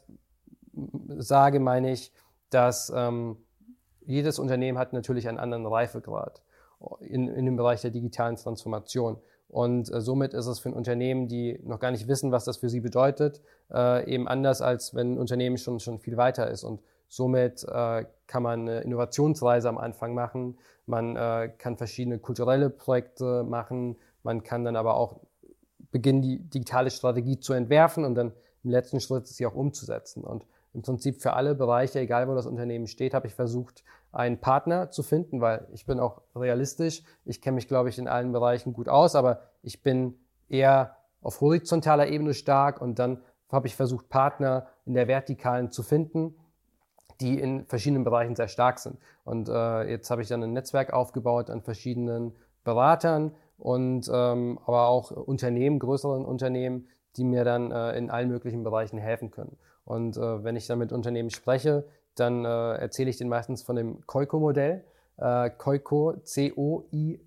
sage, meine ich, dass ähm, jedes Unternehmen hat natürlich einen anderen Reifegrad in, in dem Bereich der digitalen Transformation. Und äh, somit ist es für ein Unternehmen, die noch gar nicht wissen, was das für sie bedeutet, äh, eben anders, als wenn ein Unternehmen schon, schon viel weiter ist. Und somit äh, kann man eine Innovationsreise am Anfang machen, man äh, kann verschiedene kulturelle Projekte machen, man kann dann aber auch beginnen, die digitale Strategie zu entwerfen und dann im letzten Schritt sie auch umzusetzen. Und im Prinzip für alle Bereiche, egal wo das Unternehmen steht, habe ich versucht, einen Partner zu finden, weil ich bin auch realistisch. Ich kenne mich, glaube ich, in allen Bereichen gut aus, aber ich bin eher auf horizontaler Ebene stark, und dann habe ich versucht, Partner in der Vertikalen zu finden, die in verschiedenen Bereichen sehr stark sind. Und äh, jetzt habe ich dann ein Netzwerk aufgebaut an verschiedenen Beratern und ähm, aber auch Unternehmen, größeren Unternehmen, die mir dann äh, in allen möglichen Bereichen helfen können. Und äh, wenn ich dann mit Unternehmen spreche, dann äh, erzähle ich denen meistens von dem COICO-Modell. Äh, COICO, C O I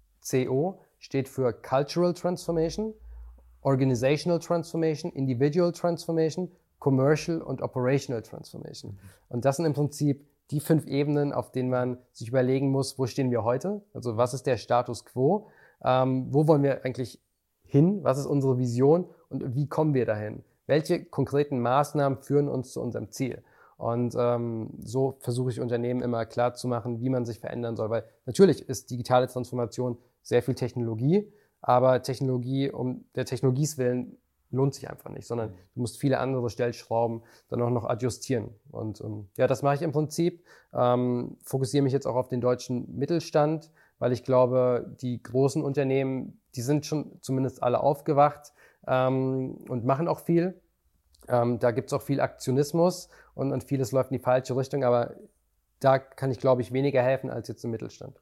C O, steht für Cultural Transformation, Organizational Transformation, Individual Transformation, Commercial und Operational Transformation. Mhm. Und das sind im Prinzip die fünf Ebenen, auf denen man sich überlegen muss, wo stehen wir heute? Also was ist der Status quo? Ähm, wo wollen wir eigentlich hin? Was ist unsere Vision? Und wie kommen wir dahin? Welche konkreten Maßnahmen führen uns zu unserem Ziel? Und ähm, so versuche ich Unternehmen immer klar zu machen, wie man sich verändern soll. Weil natürlich ist digitale Transformation sehr viel Technologie, aber Technologie um der Technologies willen lohnt sich einfach nicht, sondern du musst viele andere Stellschrauben dann auch noch adjustieren. Und ähm, ja, das mache ich im Prinzip. Ähm, fokussiere mich jetzt auch auf den deutschen Mittelstand, weil ich glaube, die großen Unternehmen, die sind schon zumindest alle aufgewacht ähm, und machen auch viel. Ähm, da gibt es auch viel Aktionismus und, und vieles läuft in die falsche Richtung, aber da kann ich, glaube ich, weniger helfen als jetzt im Mittelstand.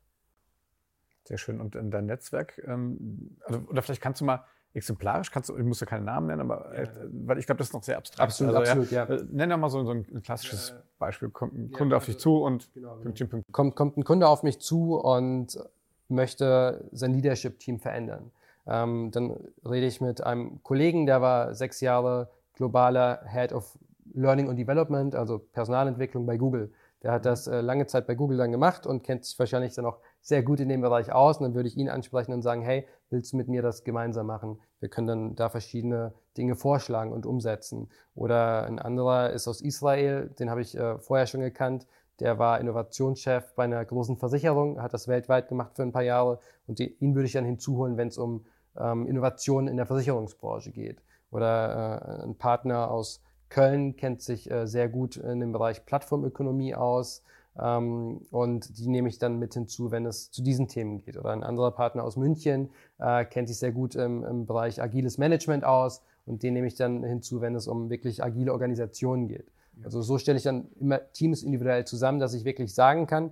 Sehr schön. Und in dein Netzwerk, ähm, also, oder vielleicht kannst du mal exemplarisch, kannst du, ich muss ja keine Namen nennen, aber ja, weil ich glaube, das ist noch sehr abstrakt. Absolut, also, absolut, ja. ja. Nenn doch mal so, so ein klassisches ja, Beispiel. Kommt ein ja, Kunde auf dich zu und genau, Pünktchen, Pünktchen. Kommt, kommt ein Kunde auf mich zu und möchte sein Leadership-Team verändern. Ähm, dann rede ich mit einem Kollegen, der war sechs Jahre globaler Head of Learning und Development, also Personalentwicklung bei Google. Der hat das äh, lange Zeit bei Google dann gemacht und kennt sich wahrscheinlich dann auch sehr gut in dem Bereich aus. Und dann würde ich ihn ansprechen und sagen, hey, willst du mit mir das gemeinsam machen? Wir können dann da verschiedene Dinge vorschlagen und umsetzen. Oder ein anderer ist aus Israel, den habe ich äh, vorher schon gekannt. Der war Innovationschef bei einer großen Versicherung, hat das weltweit gemacht für ein paar Jahre. Und die, ihn würde ich dann hinzuholen, wenn es um ähm, Innovationen in der Versicherungsbranche geht. Oder äh, ein Partner aus Köln kennt sich äh, sehr gut in dem Bereich Plattformökonomie aus ähm, und die nehme ich dann mit hinzu, wenn es zu diesen Themen geht. Oder ein anderer Partner aus München äh, kennt sich sehr gut im, im Bereich agiles Management aus und den nehme ich dann hinzu, wenn es um wirklich agile Organisationen geht. Also so stelle ich dann immer Teams individuell zusammen, dass ich wirklich sagen kann,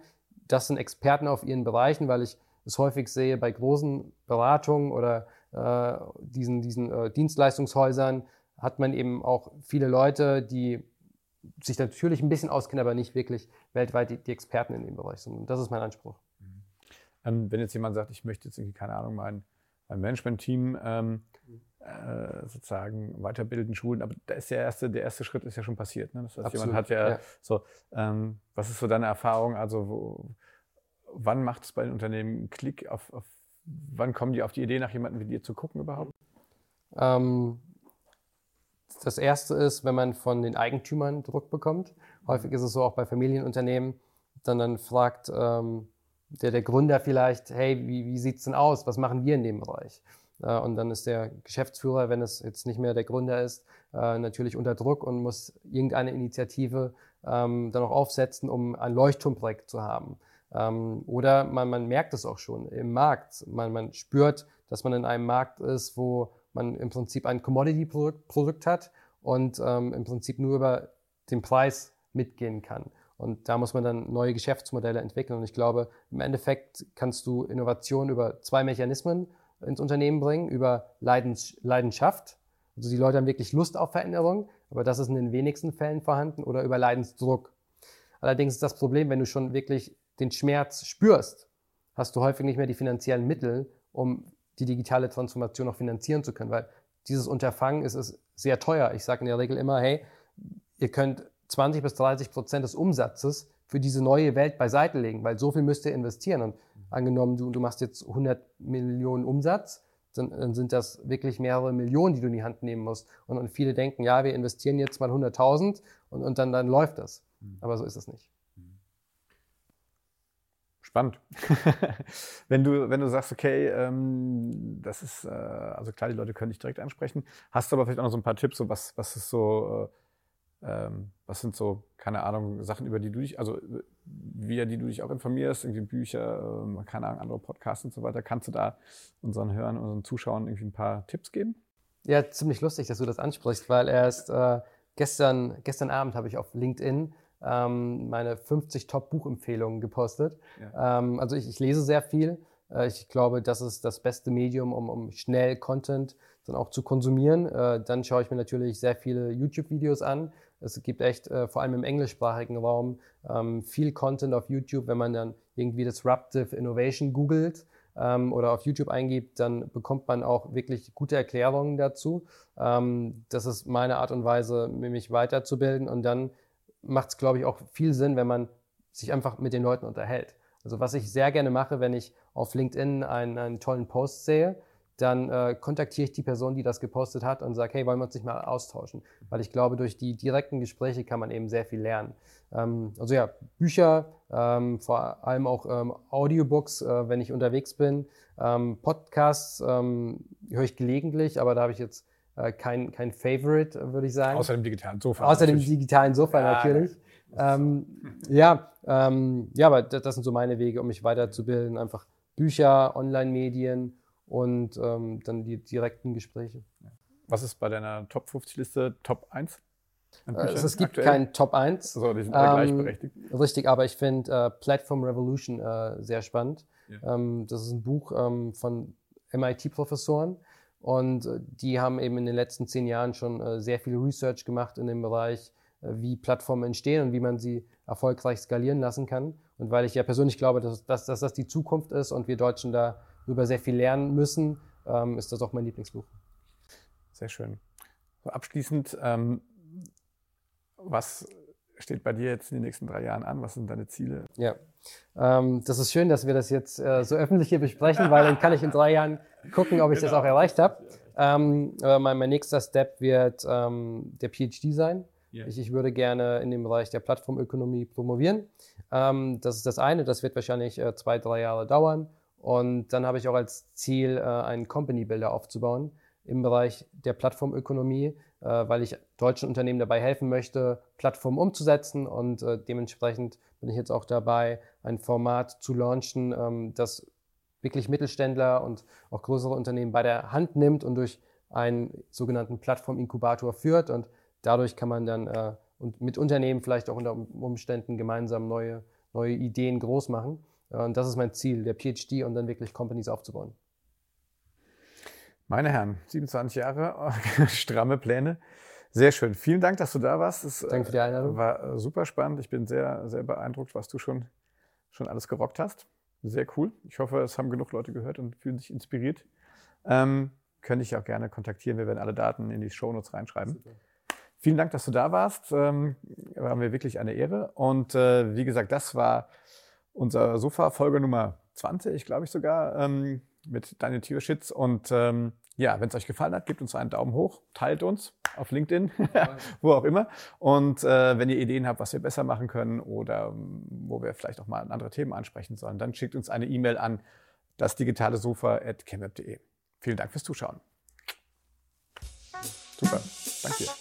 das sind Experten auf ihren Bereichen, weil ich es häufig sehe bei großen Beratungen oder äh, diesen, diesen äh, Dienstleistungshäusern hat man eben auch viele Leute, die sich natürlich ein bisschen auskennen, aber nicht wirklich weltweit die, die Experten in dem Bereich sind. Und das ist mein Anspruch. Mhm. Ähm, wenn jetzt jemand sagt, ich möchte jetzt irgendwie, keine Ahnung, mein, mein Management-Team ähm, äh, sozusagen weiterbilden, schulen, aber da ist der erste, der erste Schritt ist ja schon passiert. Ne? Das heißt, Absolut, jemand hat ja, ja. so, ähm, was ist so deine Erfahrung? Also wo, wann macht es bei den Unternehmen einen Klick? Auf, auf, wann kommen die auf die Idee, nach jemandem wie dir zu gucken überhaupt? Ähm, das erste ist, wenn man von den Eigentümern Druck bekommt. Häufig ist es so auch bei Familienunternehmen, dann dann fragt ähm, der, der Gründer vielleicht, hey, wie, wie sieht es denn aus? Was machen wir in dem Bereich? Äh, und dann ist der Geschäftsführer, wenn es jetzt nicht mehr der Gründer ist, äh, natürlich unter Druck und muss irgendeine Initiative ähm, dann auch aufsetzen, um ein Leuchtturmprojekt zu haben. Ähm, oder man, man merkt es auch schon im Markt. Man, man spürt, dass man in einem Markt ist, wo man im Prinzip ein Commodity-Produkt Produkt hat und ähm, im Prinzip nur über den Preis mitgehen kann. Und da muss man dann neue Geschäftsmodelle entwickeln. Und ich glaube, im Endeffekt kannst du Innovation über zwei Mechanismen ins Unternehmen bringen, über Leidens Leidenschaft. Also die Leute haben wirklich Lust auf Veränderung, aber das ist in den wenigsten Fällen vorhanden, oder über Leidensdruck. Allerdings ist das Problem, wenn du schon wirklich den Schmerz spürst, hast du häufig nicht mehr die finanziellen Mittel, um die digitale Transformation noch finanzieren zu können, weil dieses Unterfangen ist, ist sehr teuer. Ich sage in der Regel immer, hey, ihr könnt zwanzig bis dreißig Prozent des Umsatzes für diese neue Welt beiseite legen, weil so viel müsst ihr investieren. Und angenommen, du, du machst jetzt hundert Millionen Umsatz, dann, dann sind das wirklich mehrere Millionen, die du in die Hand nehmen musst. Und, und viele denken, ja, wir investieren jetzt mal hunderttausend und, und dann, dann läuft das. Aber so ist es nicht. Spannend. wenn du, wenn du sagst, okay, ähm, das ist, äh, also klar, die Leute können dich direkt ansprechen, hast du aber vielleicht auch noch so ein paar Tipps, so was, was ist so, äh, ähm, was sind so, keine Ahnung, Sachen, über die du dich, also via die du dich auch informierst, irgendwie Bücher, äh, keine Ahnung, andere Podcasts und so weiter. Kannst du da unseren Hörern, unseren Zuschauern irgendwie ein paar Tipps geben? Ja, ziemlich lustig, dass du das ansprichst, weil erst äh, gestern, gestern Abend habe ich auf LinkedIn ähm, meine fünfzig Top-Buchempfehlungen gepostet. Ja. Ähm, also ich, ich lese sehr viel. Äh, ich glaube, das ist das beste Medium, um, um schnell Content dann auch zu konsumieren. Äh, dann schaue ich mir natürlich sehr viele YouTube-Videos an. Es gibt echt, äh, vor allem im englischsprachigen Raum, ähm, viel Content auf YouTube. Wenn man dann irgendwie Disruptive Innovation googelt ähm, oder auf YouTube eingibt, dann bekommt man auch wirklich gute Erklärungen dazu. Ähm, das ist meine Art und Weise, mich weiterzubilden. Und dann macht es, glaube ich, auch viel Sinn, wenn man sich einfach mit den Leuten unterhält. Also was ich sehr gerne mache, wenn ich auf LinkedIn einen, einen tollen Post sehe, dann äh, kontaktiere ich die Person, die das gepostet hat und sage, hey, wollen wir uns nicht mal austauschen? Weil ich glaube, durch die direkten Gespräche kann man eben sehr viel lernen. Ähm, also ja, Bücher, ähm, vor allem auch ähm, Audiobooks, äh, wenn ich unterwegs bin. Ähm, Podcasts ähm, höre ich gelegentlich, aber da habe ich jetzt äh, kein, kein Favorite, würde ich sagen. Außer dem digitalen Sofa. Außer dem digitalen Sofa ja, natürlich. Ähm, ja, ähm, ja, aber das, das sind so meine Wege, um mich weiterzubilden. Einfach Bücher, Online-Medien und ähm, dann die direkten Gespräche. Was ist bei deiner Top fünfzig Liste Top eins? Äh, es, es gibt keinen Top eins. So, die sind alle ähm, gleichberechtigt. Richtig, aber ich finde äh, Platform Revolution äh, sehr spannend. Ja. Ähm, das ist ein Buch ähm, von M I T-Professoren. Und äh, die haben eben in den letzten zehn Jahren schon äh, sehr viel Research gemacht in dem Bereich, äh, wie Plattformen entstehen und wie man sie erfolgreich skalieren lassen kann. Und weil ich ja persönlich glaube, dass, dass, dass das die Zukunft ist und wir Deutschen darüber sehr viel lernen müssen, ähm, ist das auch mein Lieblingsbuch. Sehr schön. So, abschließend, ähm, was steht bei dir jetzt in den nächsten drei Jahren an? Was sind deine Ziele? Ja, ähm, das ist schön, dass wir das jetzt äh, so öffentlich hier besprechen, weil dann kann ich in drei Jahren gucken, ob ich genau. das auch erreicht habe. Ähm, äh, mein, mein nächster Step wird ähm, der P H D sein. Yeah. Ich, ich würde gerne in dem Bereich der Plattformökonomie promovieren. Ähm, das ist das eine, das wird wahrscheinlich äh, zwei, drei Jahre dauern. Und dann habe ich auch als Ziel, äh, einen Company Builder aufzubauen im Bereich der Plattformökonomie, äh, weil ich deutschen Unternehmen dabei helfen möchte, Plattformen umzusetzen. Und äh, dementsprechend bin ich jetzt auch dabei, ein Format zu launchen, ähm, das wirklich Mittelständler und auch größere Unternehmen bei der Hand nimmt und durch einen sogenannten Plattforminkubator führt. Und dadurch kann man dann äh, und mit Unternehmen vielleicht auch unter Umständen gemeinsam neue, neue Ideen groß machen. Und das ist mein Ziel, der PhD und dann wirklich Companies aufzubauen. Meine Herren, siebenundzwanzig Jahre, stramme Pläne. Sehr schön. Vielen Dank, dass du da warst. Es Danke für die Einladung. War super spannend. Ich bin sehr, sehr beeindruckt, was du schon, schon alles gerockt hast. Sehr cool. Ich hoffe, es haben genug Leute gehört und fühlen sich inspiriert. Ähm, könnte ich auch gerne kontaktieren. Wir werden alle Daten in die Shownotes reinschreiben. Super. Vielen Dank, dass du da warst. Ähm, war mir wirklich eine Ehre. Und äh, wie gesagt, das war unser Sofa-Folge Nummer zwanzig, glaube ich sogar, ähm, mit Daniel Tioschitz. Und ähm, ja, wenn es euch gefallen hat, gebt uns einen Daumen hoch, teilt uns auf LinkedIn, wo auch immer. Und äh, wenn ihr Ideen habt, was wir besser machen können oder um, wo wir vielleicht auch mal andere Themen ansprechen sollen, dann schickt uns eine E-Mail an das digitale sofa at chemweb punkt de. Vielen Dank fürs Zuschauen. Super, danke dir.